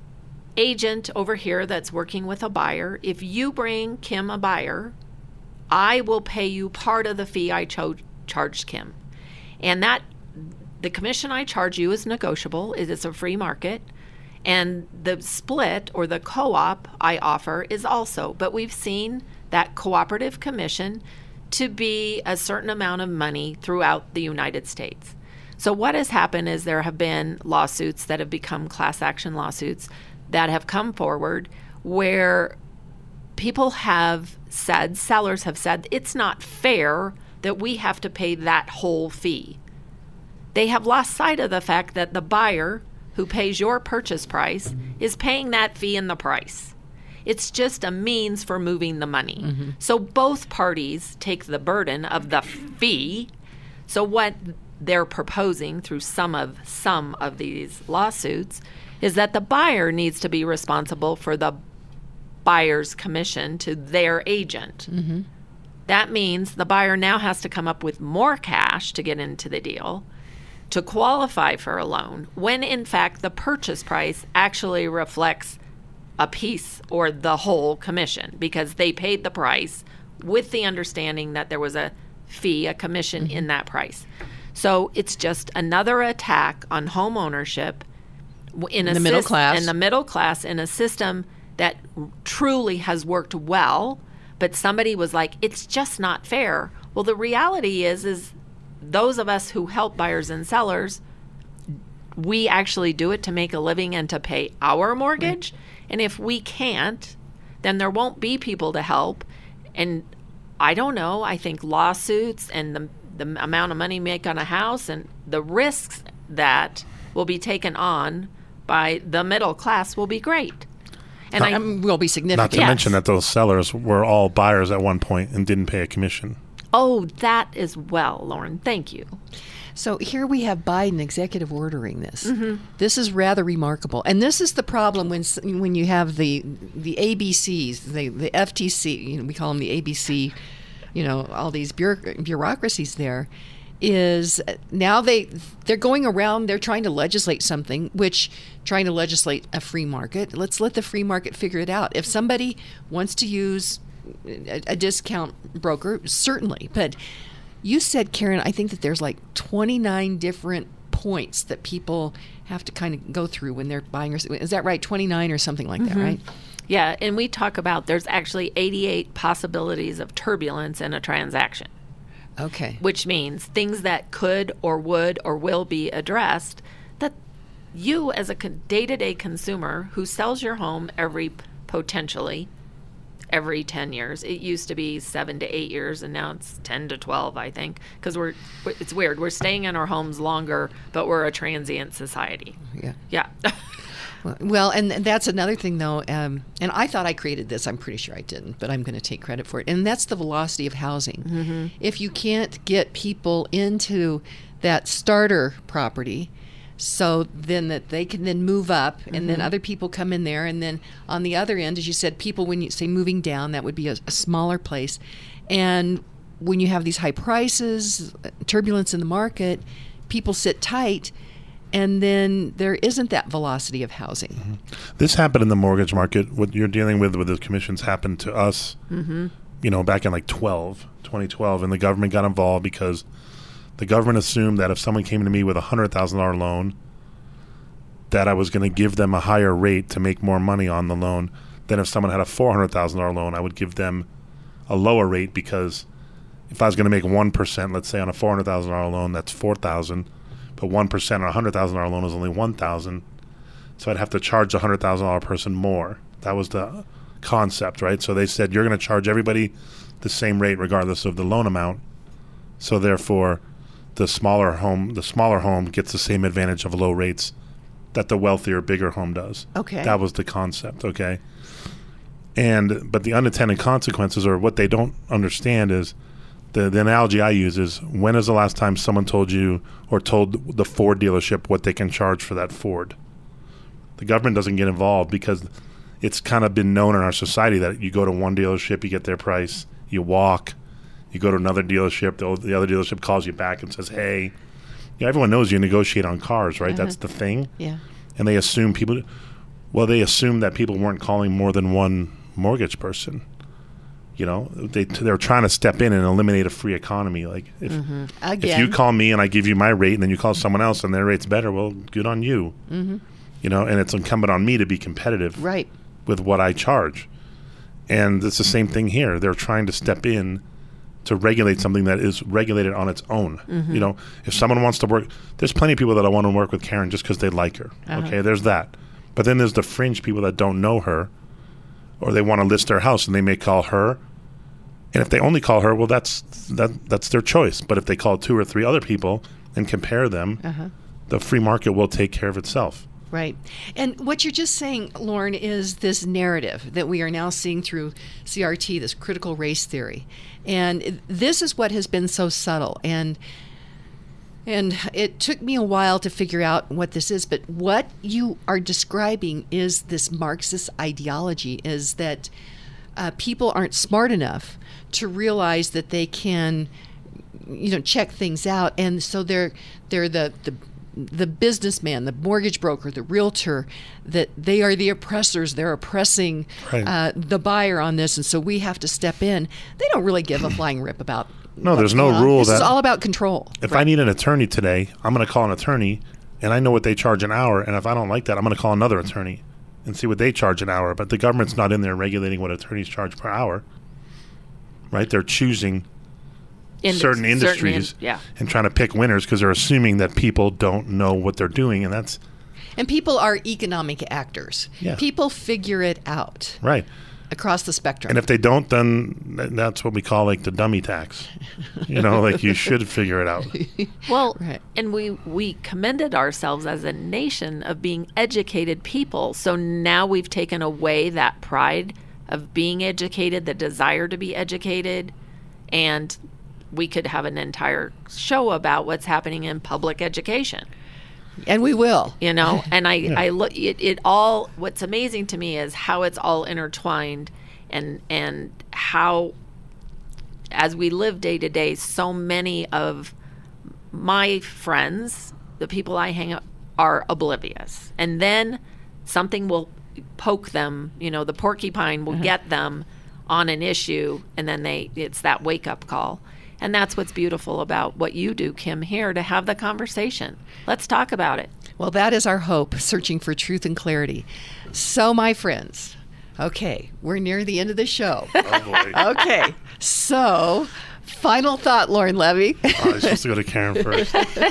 [SPEAKER 4] agent over here that's working with a buyer, if you bring Kim a buyer, I will pay you part of the fee I cho- charged Kim. And that the commission I charge you is negotiable. It is a free market. And the split or the co-op I offer is also. But we've seen that cooperative commission to be a certain amount of money throughout the United States. So what has happened is there have been lawsuits that have become class action lawsuits that have come forward where people have said, sellers have said, it's not fair that we have to pay that whole fee. They have lost sight of the fact that the buyer who pays your purchase price is paying that fee in the price. It's just a means for moving the money. Mm-hmm. So both parties take the burden of the fee. So what they're proposing through some of some of these lawsuits is that the buyer needs to be responsible for the buyer's commission to their agent. Mm-hmm. That means the buyer now has to come up with more cash to get into the deal to qualify for a loan, when in fact the purchase price actually reflects a piece or the whole commission, because they paid the price with the understanding that there was a fee, a commission mm-hmm. in that price. So it's just another attack on home ownership in,
[SPEAKER 2] in
[SPEAKER 4] a
[SPEAKER 2] the middle
[SPEAKER 4] syst-
[SPEAKER 2] class.
[SPEAKER 4] in the middle class in a system that truly has worked well, but somebody was like, it's just not fair. Well, the reality is, is those of us who help buyers and sellers, we actually do it to make a living and to pay our mortgage. Right. And if we can't, then there won't be people to help. And I don't know, I think lawsuits and the, the amount of money you make on a house and the risks that will be taken on by the middle class will be great. And
[SPEAKER 2] not,
[SPEAKER 4] I
[SPEAKER 2] um, will be significant.
[SPEAKER 5] Not to
[SPEAKER 4] yes.
[SPEAKER 5] mention that those sellers were all buyers at one point and didn't pay a commission.
[SPEAKER 4] Oh, that as well, Lauren. Thank you.
[SPEAKER 2] So here we have Biden executive ordering this.
[SPEAKER 4] Mm-hmm.
[SPEAKER 2] This is rather remarkable, and this is the problem when when you have the the A B Cs, the the F T C. You know, we call them the A B C. You know, all these bureauc- bureaucracies there. is now they they're going around, they're trying to legislate something, which trying to legislate a free market. Let's let the free market figure it out. If somebody wants to use a, a discount broker, certainly. But you said, Karen, I think that there's like twenty-nine different points that people have to kind of go through when they're buying. Or, is that right? twenty-nine or something like
[SPEAKER 4] Mm-hmm.
[SPEAKER 2] that, right?
[SPEAKER 4] Yeah, and we talk about there's actually eighty-eight possibilities of turbulence in a transaction.
[SPEAKER 2] Okay.
[SPEAKER 4] Which means things that could or would or will be addressed that you as a con- day-to-day consumer who sells your home every, potentially, every ten years. It used to be seven to eight years, and now it's ten to twelve, I think, because we're, it's weird. We're staying in our homes longer, but we're a transient society.
[SPEAKER 2] Yeah.
[SPEAKER 4] Yeah.
[SPEAKER 2] Well, and that's another thing, though, um, and I thought I created this. I'm pretty sure I didn't, but I'm going to take credit for it. And that's the velocity of housing.
[SPEAKER 4] Mm-hmm.
[SPEAKER 2] If you can't get people into that starter property, so then that they can then move up, and
[SPEAKER 4] Mm-hmm.
[SPEAKER 2] then other people come in there, and then on the other end, as you said, people, when you say moving down, that would be a, a smaller place. And when you have these high prices, turbulence in the market, people sit tight, and then there isn't that velocity of housing.
[SPEAKER 5] Mm-hmm. This happened in the mortgage market. What you're dealing with with the commissions happened to us,
[SPEAKER 4] Mm-hmm.
[SPEAKER 5] you know, back in like twelve, twenty twelve, and the government got involved because the government assumed that if someone came to me with a one hundred thousand dollars loan, that I was going to give them a higher rate to make more money on the loan than if someone had a four hundred thousand dollars loan, I would give them a lower rate, because if I was going to make one percent, let's say on a four hundred thousand dollars loan, that's four thousand dollars. But one percent on a one hundred thousand dollars loan is only one thousand dollars. So I'd have to charge a one hundred thousand dollars person more. That was the concept, right? So they said, you're going to charge everybody the same rate regardless of the loan amount. So therefore, the smaller home, the smaller home gets the same advantage of low rates that the wealthier, bigger home does.
[SPEAKER 2] Okay.
[SPEAKER 5] That was the concept, okay? And but the unintended consequences, or what they don't understand, is The, the analogy I use is, when is the last time someone told you or told the Ford dealership what they can charge for that Ford? The government doesn't get involved because it's kind of been known in our society that you go to one dealership, you get their price, you walk, you go to another dealership, the, the other dealership calls you back and says, hey, yeah, everyone knows you negotiate on cars, right?
[SPEAKER 2] Uh-huh.
[SPEAKER 5] That's the thing.
[SPEAKER 2] Yeah.
[SPEAKER 5] And they assume people, well, they assume that people weren't calling more than one mortgage person. You know, they they're trying to step in and eliminate a free economy. Like if
[SPEAKER 2] Mm-hmm.
[SPEAKER 5] if
[SPEAKER 2] Again.
[SPEAKER 5] you call me and I give you my rate, and then you call someone else and their rate's better, well, good on you.
[SPEAKER 2] Mm-hmm.
[SPEAKER 5] You know, and it's incumbent on me to be competitive
[SPEAKER 2] Right.
[SPEAKER 5] with what I charge. And it's the same thing here. They're trying to step in to regulate something that is regulated on its own.
[SPEAKER 2] Mm-hmm.
[SPEAKER 5] You know, if someone wants to work, there's plenty of people that I want to work with Karen just because they like her.
[SPEAKER 2] Uh-huh.
[SPEAKER 5] Okay, there's that. But then there's the fringe people that don't know her, or they want to list their house and they may call her. And if they only call her, well, that's that that's their choice. But if they call two or three other people and compare them,
[SPEAKER 2] Uh-huh.
[SPEAKER 5] the free market will take care of itself.
[SPEAKER 2] Right. And what you're just saying, Lauren, is this narrative that we are now seeing through C R T, this critical race theory. And this is what has been so subtle. And and it took me a while to figure out what this is, but what you are describing is this Marxist ideology, is that uh, people aren't smart enough to realize that they can, you know, check things out. And so they're they're the the the businessman, the mortgage broker, the realtor, that they are the oppressors. They're oppressing
[SPEAKER 5] Right.
[SPEAKER 2] uh, the buyer on this, and so we have to step in. They don't really give a flying rip about.
[SPEAKER 5] No,
[SPEAKER 2] what's
[SPEAKER 5] there's no
[SPEAKER 2] going on.
[SPEAKER 5] rule
[SPEAKER 2] This is
[SPEAKER 5] that-
[SPEAKER 2] all about control.
[SPEAKER 5] If I need an attorney today, I'm going to call an attorney, and I know what they charge an hour. And if I don't like that, I'm going to call another attorney and see what they charge an hour. But the government's not in there regulating what attorneys charge per hour, right? They're choosing
[SPEAKER 4] Ind-
[SPEAKER 5] certain industries
[SPEAKER 4] in- yeah.
[SPEAKER 5] and trying to pick winners because they're assuming that people don't know what they're doing, and that's
[SPEAKER 2] And people are economic actors.
[SPEAKER 5] Yeah.
[SPEAKER 2] People figure it out
[SPEAKER 5] right.
[SPEAKER 2] across the spectrum.
[SPEAKER 5] And if they don't, then th- that's what we call like the dummy tax. You know, like you should figure it out.
[SPEAKER 4] Well,
[SPEAKER 2] Right.
[SPEAKER 4] and we we commended ourselves as a nation of being educated people. So now we've taken away that pride of being educated, the desire to be educated, and we could have an entire show about what's happening in public education.
[SPEAKER 2] and we will.
[SPEAKER 4] You know, and I, I look it, it all. What's amazing to me is how it's all intertwined, and and how, as we live day to day, so many of my friends, the people I hang out, are oblivious. And then something will poke them, you know, the porcupine will mm-hmm. get them on an issue, and then they it's that wake-up call. And that's what's beautiful about what you do, Kim, here, to have the conversation. Let's talk about it.
[SPEAKER 2] Well, that is our hope, searching for truth and clarity. So, my friends, okay, we're near the end of the show.
[SPEAKER 5] Oh, boy.
[SPEAKER 2] Okay, so, final thought, Lauren Levy.
[SPEAKER 5] Oh, I was supposed to go to Karen first.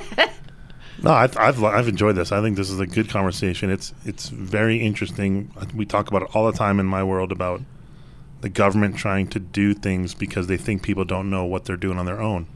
[SPEAKER 5] No, I've, I've I've enjoyed this. I think this is a good conversation. It's it's very interesting. We talk about it all the time in my world about the government trying to do things because they think people don't know what they're doing on their own.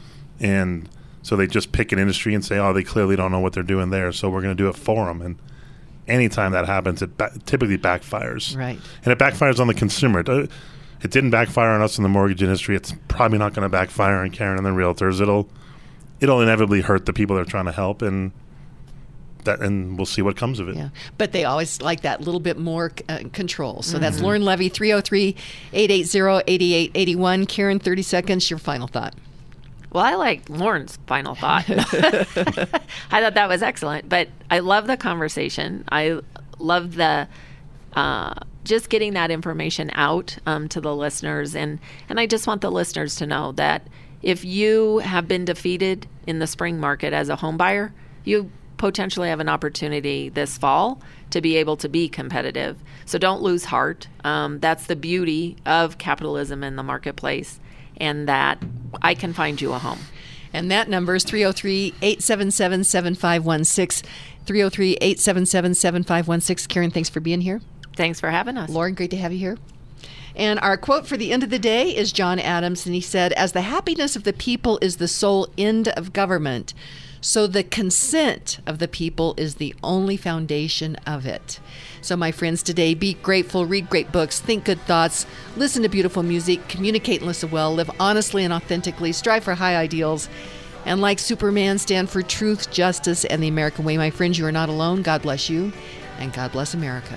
[SPEAKER 5] And so they just pick an industry and say, oh, they clearly don't know what they're doing there, so we're going to do it for them. And anytime that happens, it ba- typically backfires.
[SPEAKER 2] Right. And
[SPEAKER 5] it backfires on the consumer. It, it didn't backfire on us in the mortgage industry. It's probably not going to backfire on Karen and the realtors. It'll it'll inevitably hurt the people they're trying to help, and that, and we'll see what comes of it.
[SPEAKER 2] Yeah, but they always like that little bit more uh, control. So mm-hmm. that's Lauren Levy, three oh three, eight eight zero, eight eight eight one. Karen, thirty seconds, your final thought.
[SPEAKER 4] Well, I like Lauren's final thought. I thought that was excellent. But I love the conversation. I love the uh, just getting that information out um, to the listeners. And, and I just want the listeners to know that if you have been defeated in the spring market as a home buyer, you potentially have an opportunity this fall to be able to be competitive. So don't lose heart. Um, that's the beauty of capitalism in the marketplace, and that I can find you a home.
[SPEAKER 2] And that number is three oh three, eight seven seven, seven five one six, three oh three, eight seven seven, seven five one six. Karen, thanks for being here.
[SPEAKER 4] Thanks for having us.
[SPEAKER 2] Lauren, great to have you here. And our quote for the end of the day is John Adams, and he said, "As the happiness of the people is the sole end of government, so the consent of the people is the only foundation of it." So, my friends, today, be grateful, read great books, think good thoughts, listen to beautiful music, communicate and listen well, live honestly and authentically, strive for high ideals, and like Superman, stand for truth, justice, and the American way. My friends, you are not alone. God bless you, and God bless America.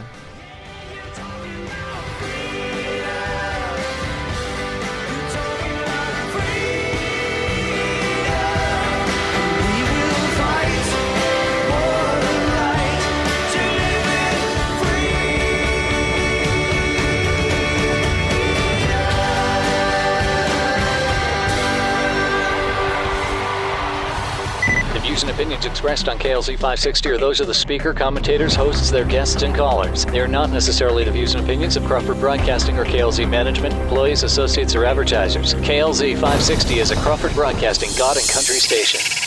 [SPEAKER 10] And opinions expressed on K L Z five sixty are those of the speaker, commentators, hosts, their guests, and callers. They are not necessarily the views and opinions of Crawford Broadcasting or K L Z management, employees, associates, or advertisers. K L Z five sixty is a Crawford Broadcasting God and Country station.